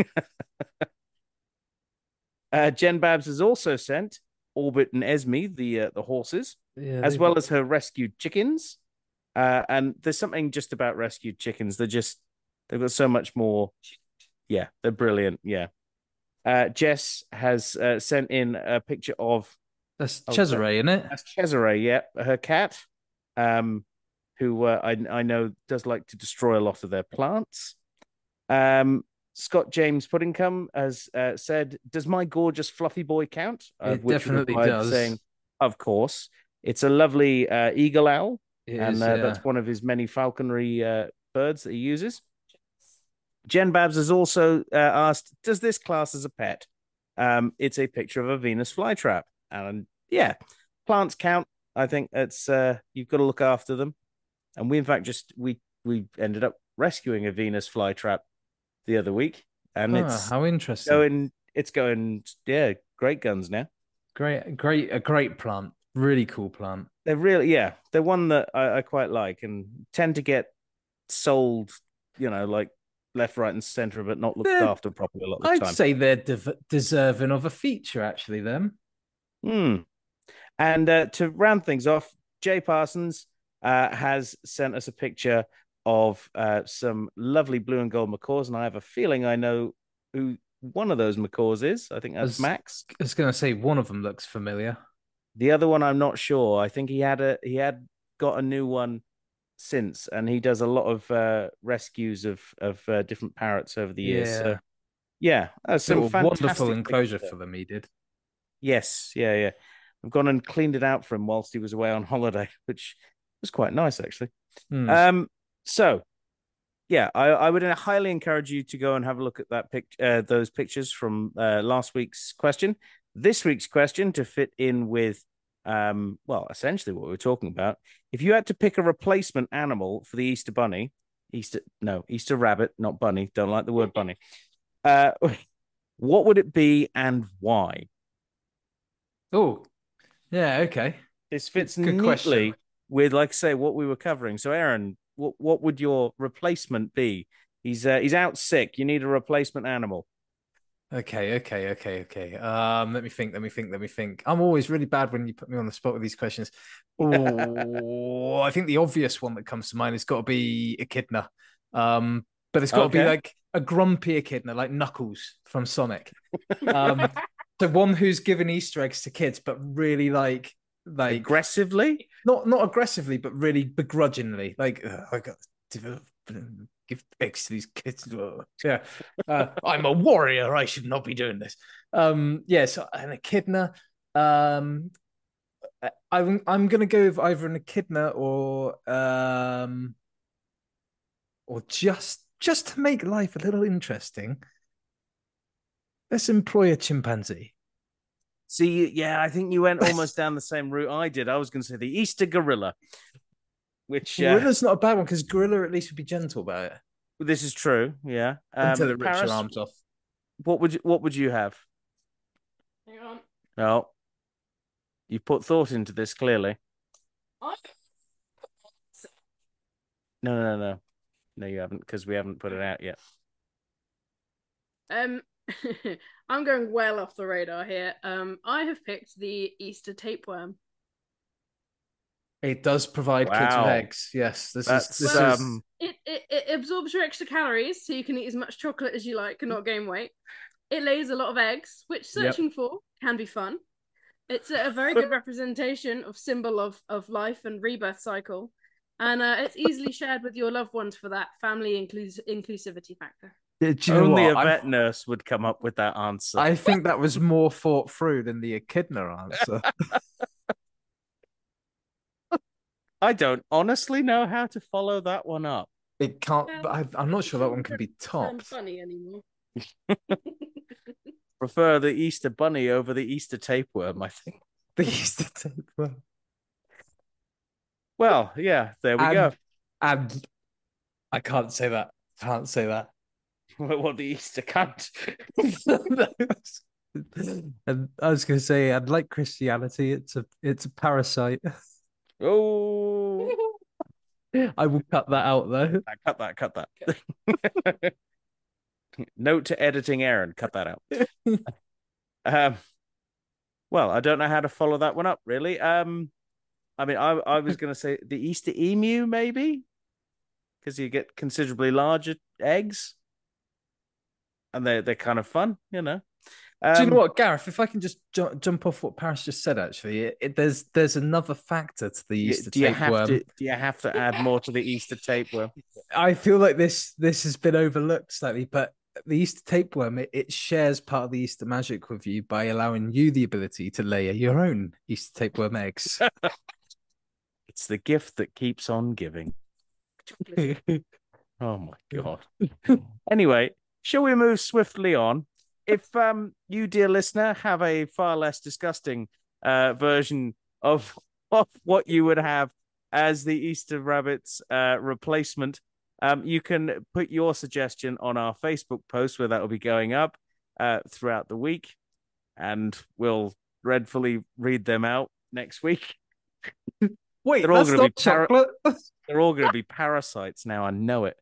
Jen Babs has also sent Orbit and Esme, the horses, as well as her rescued chickens. And there's something just about rescued chickens. They've got so much more. Yeah, they're brilliant. Yeah. Jess has sent in a picture of that's Cesare, isn't it? That's Cesare, yeah, her cat, who I know does like to destroy a lot of their plants. Scott James Puddingcome has said, "Does my gorgeous fluffy boy count?" It definitely does. Saying, "Of course, it's a lovely eagle owl, that's one of his many falconry birds that he uses." Jen Babs has also asked, "Does this class as a pet?" It's a picture of a Venus flytrap, and yeah, plants count. I think it's you've got to look after them, and we in fact we ended up rescuing a Venus flytrap the other week, and how interesting. it's going, yeah, great guns now. A great plant. Really cool plant. They're really, yeah, they're one that I quite like and tend to get sold, like left, right, and center, but not looked after properly a lot of the time. I'd say they're deserving of a feature, actually, them. And to round things off, Jay Parsons has sent us a picture of some lovely blue and gold macaws, and I have a feeling I know who one of those macaws is. I think that's Max. I was going to say one of them looks familiar. The other one, I'm not sure. I think he had got a new one since, and he does a lot of rescues of different parrots over the years. Yeah. So, yeah, some wonderful enclosure for them. He did. Yes, yeah. I've gone and cleaned it out for him whilst he was away on holiday, which was quite nice actually. So, yeah, I would highly encourage you to go and have a look at those pictures from last week's question. This week's question, to fit in with essentially what we were talking about. If you had to pick a replacement animal for the Easter bunny, Easter rabbit, not bunny, don't like the word bunny. What would it be and why? Oh, yeah, okay. This fits neatly with, like I say, what we were covering. So, Aaron, what would your replacement be? He's out sick. You need a replacement animal. Okay. Let me think. I'm always really bad when you put me on the spot with these questions. Oh, I think the obvious one that comes to mind has got to be Echidna. But it's got to be like a grumpy Echidna, like Knuckles from Sonic. So one who's given Easter eggs to kids, but really like aggressively, not aggressively, but really begrudgingly. Like I got to give eggs to these kids. Yeah, I'm a warrior. I should not be doing this. So an Echidna. I'm gonna go with either an Echidna or just to make life a little interesting. Let's employ a chimpanzee. See, yeah, I think you went almost down the same route I did. I was going to say the Easter gorilla, which gorilla's not a bad one because gorilla at least would be gentle about it. This is true, yeah. Until it rips your arms off. What would you have? Hang on. No, you put thought into this clearly. No, you haven't, because we haven't put it out yet. I'm going well off the radar here. I have picked the Easter tapeworm. It does provide kids with eggs. Yes, it absorbs your extra calories, so you can eat as much chocolate as you like and not gain weight. It lays a lot of eggs, which searching for can be fun. It's a very good representation of symbol of life and rebirth cycle, and it's easily shared with your loved ones for that family inclusivity factor. Only a vet nurse would come up with that answer. I think that was more thought through than the Echidna answer. I don't honestly know how to follow that one up. It can't. I'm not sure that one can be topped. Funny anymore. Prefer the Easter bunny over the Easter tapeworm, I think. The Easter tapeworm. Well, yeah, there we go. And I can't say that. What the Easter cunt? And I was going to say, I'd like Christianity. It's a parasite. Oh, I will cut that out though. Cut that. Note to editing Aaron, cut that out. Well, I don't know how to follow that one up really. I mean, I was going to say the Easter emu maybe, because you get considerably larger eggs. And they're kind of fun, you know. Do you know what, Gareth? If I can just jump off what Paris just said, actually, there's another factor to the Easter tapeworm. Do you have to add more to the Easter tapeworm? I feel like this has been overlooked slightly, but the Easter tapeworm it shares part of the Easter magic with you by allowing you the ability to lay your own Easter tapeworm eggs. It's the gift that keeps on giving. Oh my god. Anyway. Shall we move swiftly on? If you, dear listener, have a far less disgusting version of what you would have as the Easter rabbit's replacement, You can put your suggestion on our Facebook post where that will be going up throughout the week, and we'll dreadfully read them out next week. Wait, They're all that's gonna not be chocolate. They're all going to be parasites now. I know it.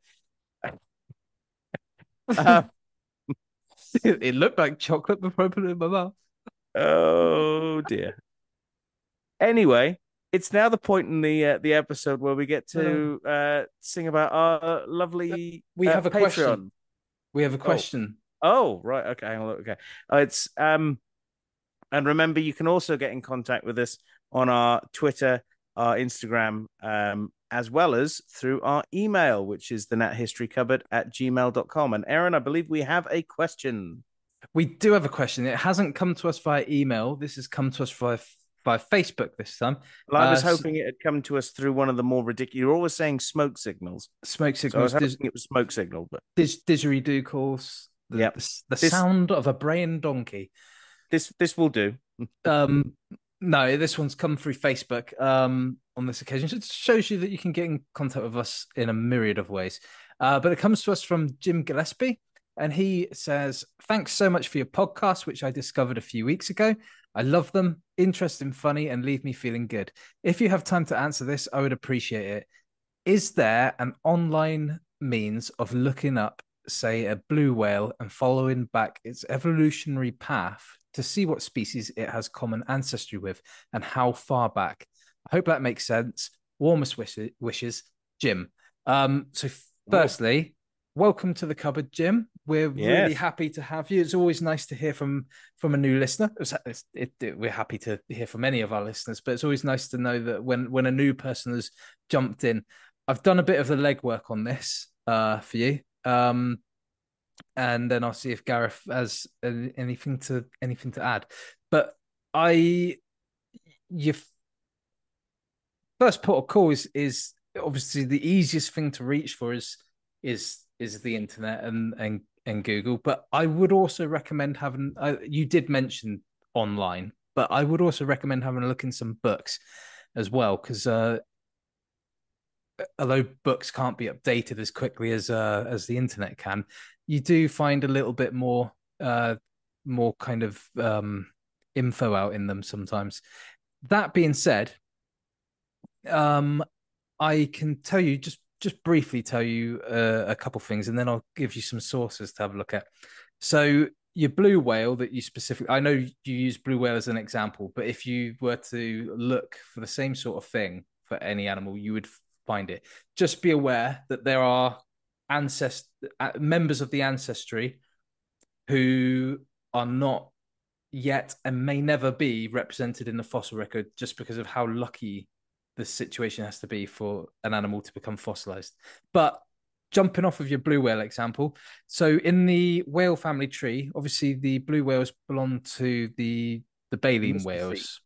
Uh, It looked like chocolate before I put it in my mouth. oh dear. Anyway, it's now the point in the episode where we get to sing about our lovely We have a Patreon. question. We have a question. Oh, right. Okay. Hang on. Okay. It's and remember, you can also get in contact with us on our Twitter, our Instagram, as well as through our email, which is the nathistorykcupboard@gmail.com. And Aaron, I believe we have a question. We do have a question. It hasn't come to us via email. This has come to us via Facebook this time. Well, I was hoping it had come to us through one of the more ridiculous. You're always saying smoke signals. Smoke So I signals. was hoping it was smoke signal, but Didgeridoo calls. Yep. The sound of a braying donkey. this will do. No, this one's come through Facebook on this occasion. So it shows you that you can get in contact with us in a myriad of ways. But it comes to us from Jim Gillespie, and he says, "Thanks so much for your podcast, which I discovered a few weeks ago. I love them, interesting, funny, and leave me feeling good. If you have time to answer this, I would appreciate it. Is there an online means of looking up, say, a blue whale and following back its evolutionary path to see what species it has common ancestry with and how far back? I hope that makes sense. Warmest wishes, Jim." So firstly, welcome to the cupboard, Jim. We're really happy to have you. It's always nice to hear from a new listener. We're happy to hear from any of our listeners, but it's always nice to know that when a new person has jumped in. I've done a bit of the legwork on this for you. And then I'll see if Gareth has anything to add. But your first port of call is obviously the easiest thing to reach for is the internet and Google. But I would also recommend having. You did mention online, but I would also recommend having a look in some books as well, because although books can't be updated as quickly as the internet can, you do find a little bit more kind of info out in them sometimes. That being said, I can tell you just briefly tell you a couple things, and then I'll give you some sources to have a look at. So your blue whale that you specifically, I know you use blue whale as an example, but if you were to look for the same sort of thing for any animal, you would find it. Just be aware that there are members of the ancestry who are not yet and may never be represented in the fossil record, just because of how lucky the situation has to be for an animal to become fossilized. But jumping off of your blue whale example, so in the whale family tree, obviously the blue whales belong to the baleen whales.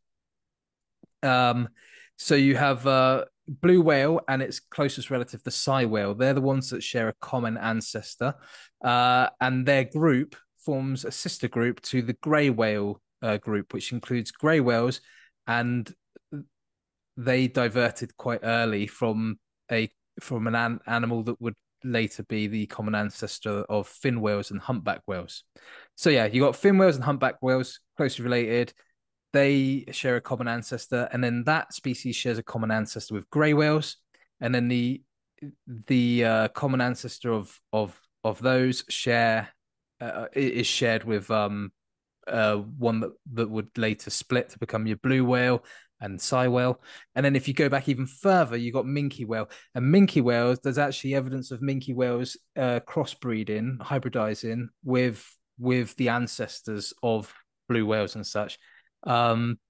So you have blue whale and its closest relative, the sei whale. They're the ones that share a common ancestor, and their group forms a sister group to the grey whale group, which includes grey whales, and they diverted quite early from an animal that would later be the common ancestor of fin whales and humpback whales. So yeah, you got fin whales and humpback whales closely related. They share a common ancestor, and then that species shares a common ancestor with grey whales, and then the common ancestor of those is shared with one that would later split to become your blue whale and sei whale. And then if you go back even further, you got minke whale. And minke whales, there's actually evidence of minke whales crossbreeding, hybridizing with the ancestors of blue whales and such. And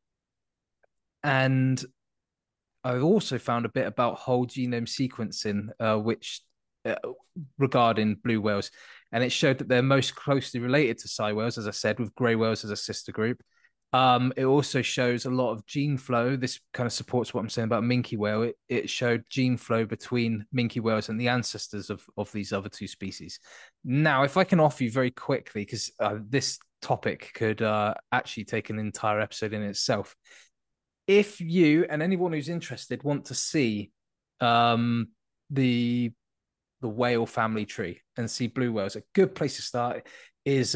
I've also found a bit about whole genome sequencing, which regarding blue whales, and it showed that they're most closely related to sei whales, as I said, with grey whales as a sister group. It also shows a lot of gene flow. This kind of supports what I'm saying about minke whale. It showed gene flow between minke whales and the ancestors of these other two species. Now, if I can offer you very quickly, because this topic could actually take an entire episode in itself. If you and anyone who's interested want to see the the whale family tree and see blue whales. A good place to start is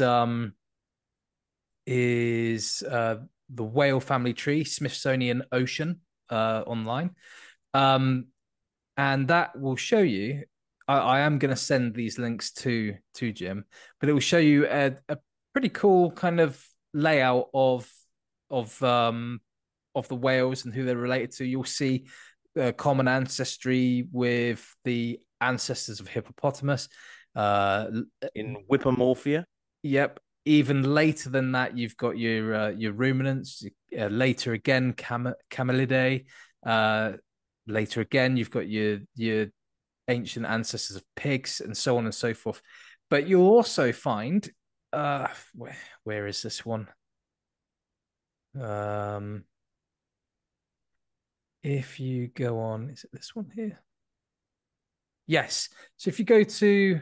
the whale family tree, Smithsonian Ocean, online. And that will show you. I am going to send these links to Jim, but it will show you a pretty cool kind of layout of the whales and who they're related to. You'll see common ancestry with the ancestors of hippopotamus. In Whippomorphia. Yep. Even later than that, you've got your ruminants. Later again, Camelidae. Later again, you've got your ancient ancestors of pigs, and so on and so forth. But you'll also find where is this one? If you go on, is it this one here? Yes. So if you go to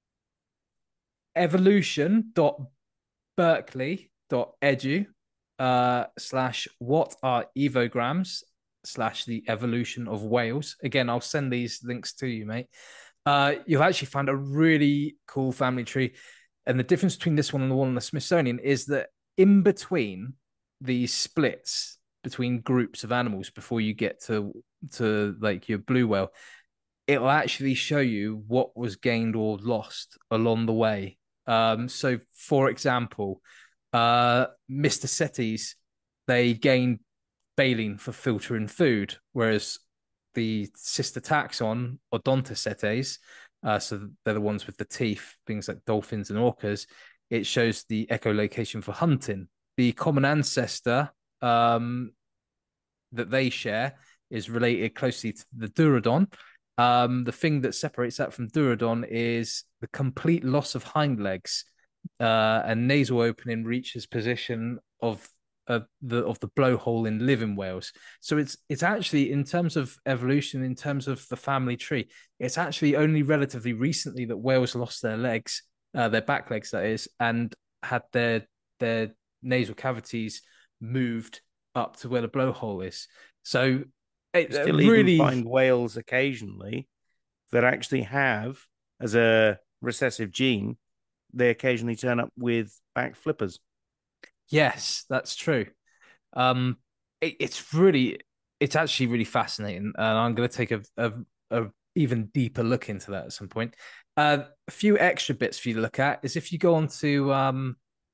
evolution.berkeley.edu /what are evograms /the evolution of whales. Again, I'll send these links to you, mate. You'll actually find a really cool family tree. And the difference between this one and the one in the Smithsonian is that in between these splits between groups of animals before you get to like your blue whale, it'll actually show you what was gained or lost along the way. So, for example, Mr. Cetes, they gained baleen for filtering food, whereas the sister taxon, Odontocetes, so they're the ones with the teeth, things like dolphins and orcas, it shows the echolocation for hunting. The common ancestor that they share is related closely to the Durodon. The thing that separates that from Durodon is the complete loss of hind legs, and nasal opening reaches position of the blowhole in living whales. So it's actually, in terms of evolution, in terms of the family tree, it's actually only relatively recently that whales lost their legs, their back legs, that is, and had their nasal cavities moved up to where the blowhole is. So you still really even find whales occasionally that actually have, as a recessive gene, they occasionally turn up with back flippers. Yes, that's true. It's actually really fascinating, and I'm going to take a even deeper look into that at some point. A few extra bits for you to look at is if you go on to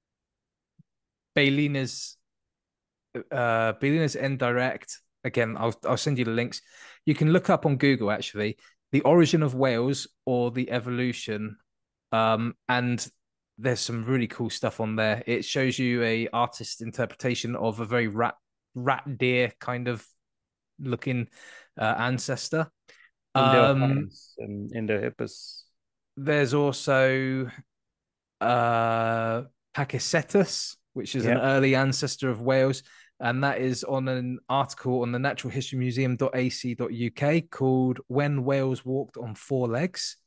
Balina's Indirect. Again, I'll send you the links. You can look up on Google actually the origin of whales or the evolution, and there's some really cool stuff on there. It shows you a artist's interpretation of a very rat deer kind of looking ancestor. Indo-Hippus and Indo-Hippus. There's also Pakicetus, which is an early ancestor of whales. And that is on an article on the naturalhistorymuseum.ac.uk called When Whales Walked on Four Legs.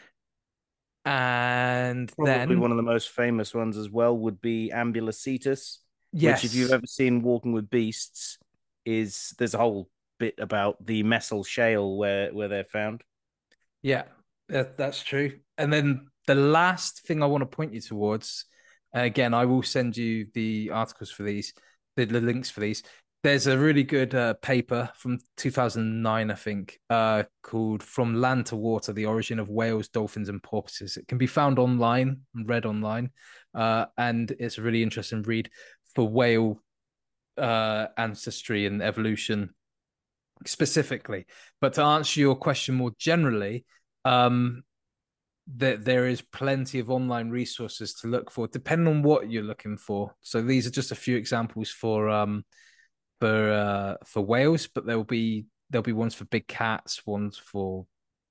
And probably then one of the most famous ones as well would be Ambulocetus, yes, which, if you've ever seen Walking with Beasts, there's a whole bit about the Messel Shale where they're found. Yeah, that's true. And then the last thing I want to point you towards, again, I will send you the articles for these, the links for these. There's a really good paper from 2009, I think, called From Land to Water, The Origin of Whales, Dolphins and Porpoises. It can be found online and read online, and it's a really interesting read for whale ancestry and evolution specifically. But to answer your question more generally, there is plenty of online resources to look for, depending on what you're looking for. So these are just a few examples for whales, but there'll be ones for big cats, ones for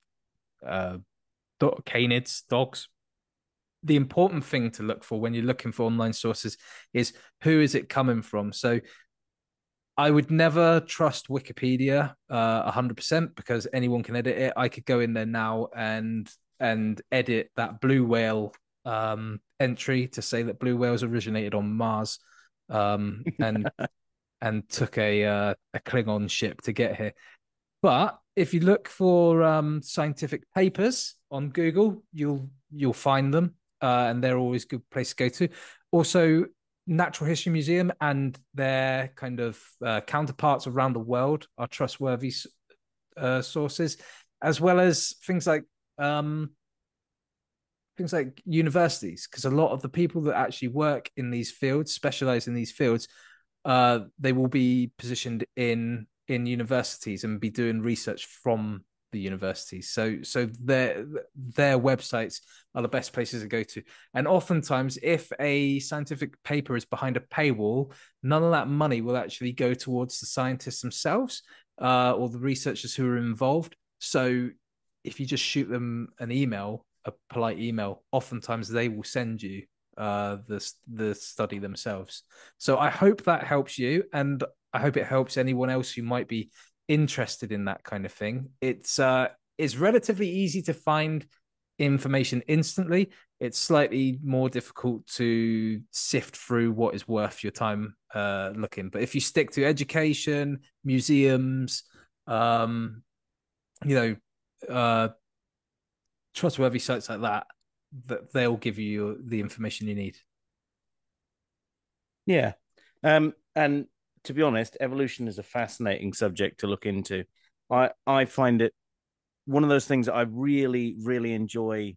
canids, dogs. The important thing to look for when you're looking for online sources is who is it coming from. So I would never trust Wikipedia 100% because anyone can edit it. I could go in there now and edit that blue whale entry to say that blue whales originated on Mars, and took a Klingon ship to get here. But if you look for scientific papers on Google, you'll find them, and they're always a good place to go to. Also, Natural History Museum and their kind of counterparts around the world are trustworthy sources, as well as things like universities, because a lot of the people that actually work in these fields, specialize in these fields, they will be positioned in universities and be doing research from the universities. So their websites are the best places to go to. And oftentimes, if a scientific paper is behind a paywall, none of that money will actually go towards the scientists themselves or the researchers who are involved. So if you just shoot them an email, a polite email, oftentimes they will send you the study themselves. So I hope that helps you, and I hope it helps anyone else who might be interested in that kind of thing. It's relatively easy to find information instantly. It's slightly more difficult to sift through what is worth your time looking. But if you stick to education, museums, trustworthy sites like that they'll give you the information you need. Yeah. And to be honest, evolution is a fascinating subject to look into. I find it one of those things that I really, really enjoy.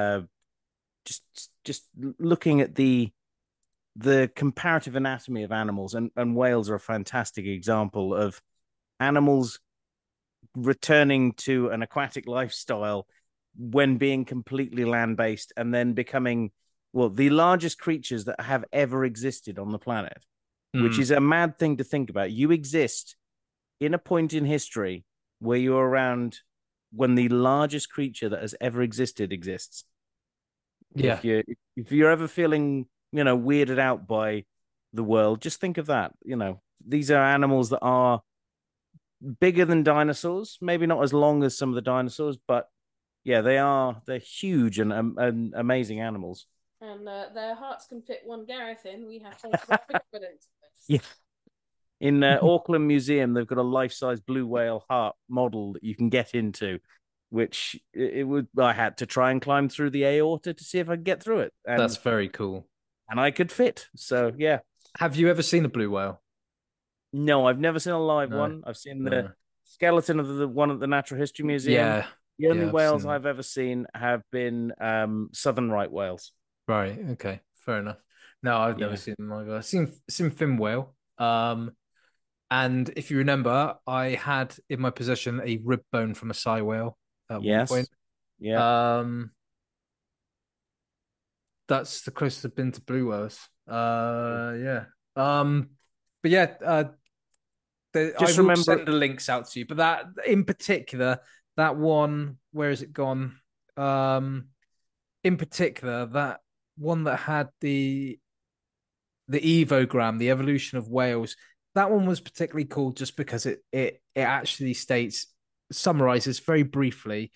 Just looking at the comparative anatomy of animals, and whales are a fantastic example of animals returning to an aquatic lifestyle when being completely land-based and then becoming, well, the largest creatures that have ever existed on the planet, which is a mad thing to think about. You exist in a point in history where you're around when the largest creature that has ever existed exists. Yeah. If you're ever feeling, weirded out by the world, just think of that. These are animals that are bigger than dinosaurs, maybe not as long as some of the dinosaurs, but yeah, they're huge and amazing animals. And their hearts can fit one Gareth in. We have photographic evidence of this. Yeah. In Auckland Museum, they've got a life-size blue whale heart model that you can get into, which I had to try and climb through the aorta to see if I could get through it. And, that's very cool. And I could fit. So, yeah. Have you ever seen a blue whale? No, I've never seen a live one. I've seen the skeleton of the one at the Natural History Museum. Yeah. The only whales I've ever seen have been southern right whales. Right. Okay. Fair enough. No, I've never seen them either. I've seen fin whale. And if you remember, I had in my possession a rib bone from a sei whale at one point. Yeah. That's the closest I've been to blue whales. Yeah. But yeah, I will send the links out to you. But that in particular, that one, where has it gone? In particular, that one that had the evogram, the evolution of whales, that one was particularly cool just because it actually summarizes very briefly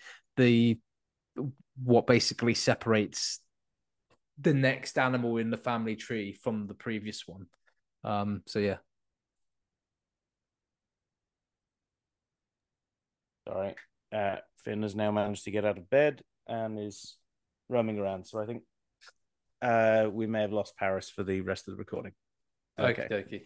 what basically separates the next animal in the family tree from the previous one. So yeah. All right. Finn has now managed to get out of bed and is roaming around. So I think we may have lost Paris for the rest of the recording. Okay.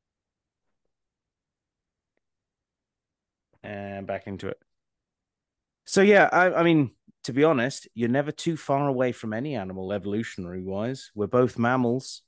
And back into it. So yeah, I mean, to be honest, you're never too far away from any animal evolutionary wise. We're both mammals.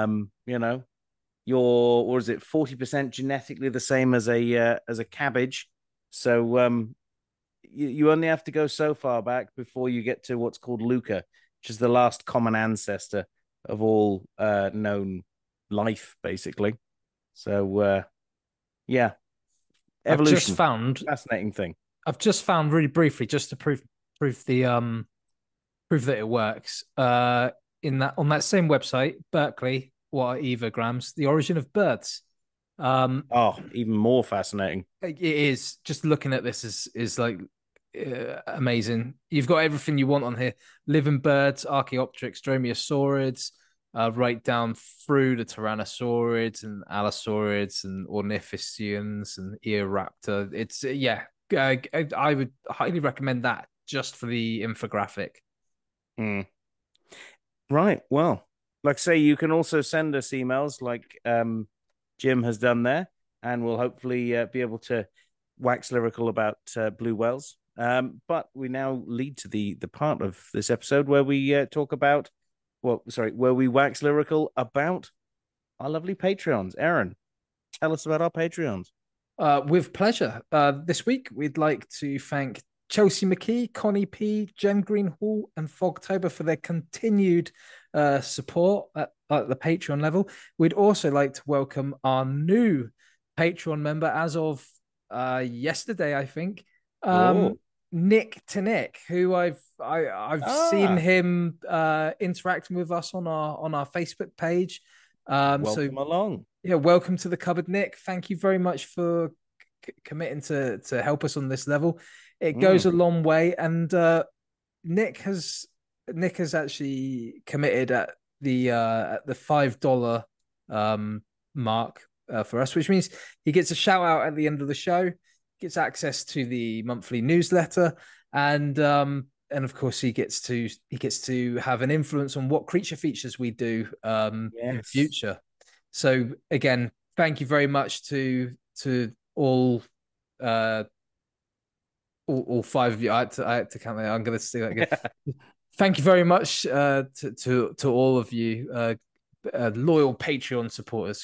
You're, or is it 40% genetically the same as a cabbage? So you only have to go so far back before you get to what's called Luca, which is the last common ancestor of all known life, basically. So yeah, evolution. I've just found fascinating thing. I've just found really briefly, just to prove that it works. On that same website, Berkeley, what are evograms? The origin of birds. Even more fascinating. It is. Just looking at this is like amazing. You've got everything you want on here: living birds, Archaeopteryx, dromaeosaurids, right down through the Tyrannosaurids and Allosaurids and Ornithischians and Eoraptor. It's I would highly recommend that just for the infographic. Right. Well, like I say, you can also send us emails like Jim has done there, and we'll hopefully be able to wax lyrical about blue whales. But we now lead to the part of this episode where we talk about, where we wax lyrical about our lovely Patreons. Aaron, tell us about our Patreons. With pleasure. This week, we'd like to thank Chelsea McKee, Connie P, Jen Greenhall, and Fogtober for their continued support at the Patreon level. We'd also like to welcome our new Patreon member as of yesterday, I think. Nick Tenick, who I've seen him interacting with us on our Facebook page. Welcome along. Yeah, welcome to the cupboard, Nick. Thank you very much for committing to help us on this level. It goes a long way, and Nick has actually committed at the $5 mark for us, which means he gets a shout out at the end of the show, gets access to the monthly newsletter, and of course he gets to have an influence on what creature features we do in future. So again, thank you very much to all five of you. I had to count that. I'm going to say that again. Thank you very much to all of you loyal Patreon supporters.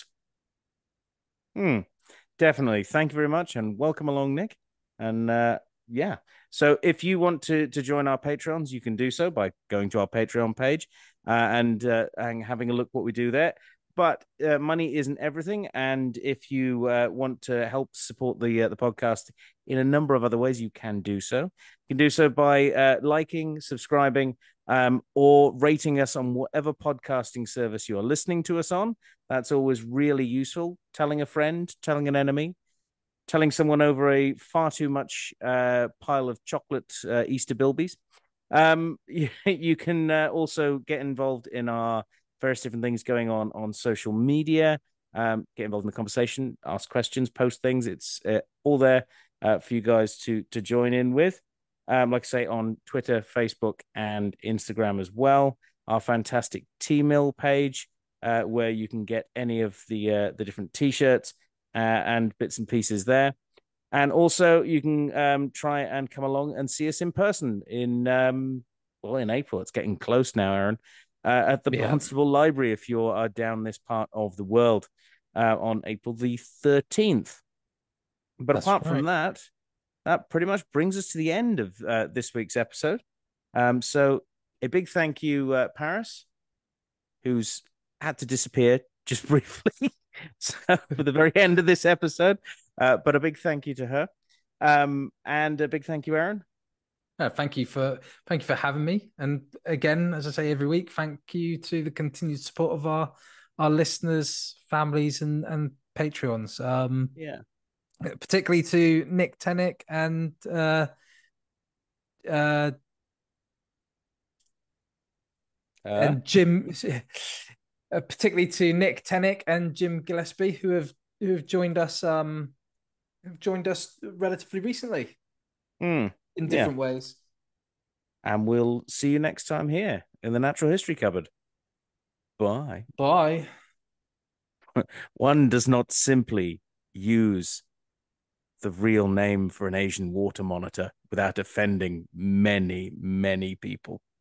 Definitely. Thank you very much, and welcome along, Nick. And so if you want to join our Patreons, you can do so by going to our Patreon page and having a look what we do there. But money isn't everything, and if you want to help support the podcast in a number of other ways, you can do so. You can do so by liking, subscribing, or rating us on whatever podcasting service you are listening to us on. That's always really useful. Telling a friend, telling an enemy, telling someone over a far too much pile of chocolate Easter Bilbies. You can also get involved in our various different things going on social media, get involved in the conversation, ask questions, post things. It's all there for you guys to join in with. Like I say, on Twitter, Facebook, and Instagram as well. Our fantastic T-Mill page, where you can get any of the different T-shirts and bits and pieces there. And also, you can try and come along and see us in person in April. It's getting close now, Aaron. At the Barnstable Library, if you are down this part of the world, on April the 13th. But apart from that pretty much brings us to the end of this week's episode. So a big thank you, Paris, who's had to disappear just briefly for the very end of this episode. But a big thank you to her. And a big thank you, Aaron. Thank you for having me. And again, as I say every week, thank you to the continued support of our listeners, families, and Patreons. Particularly to Nick Tenick and Jim, particularly to Nick Tenick and Jim Gillespie, who have joined us relatively recently. In different ways. And we'll see you next time here in the Natural History Cupboard. Bye. Bye. One does not simply use the real name for an Asian water monitor without offending many, many people.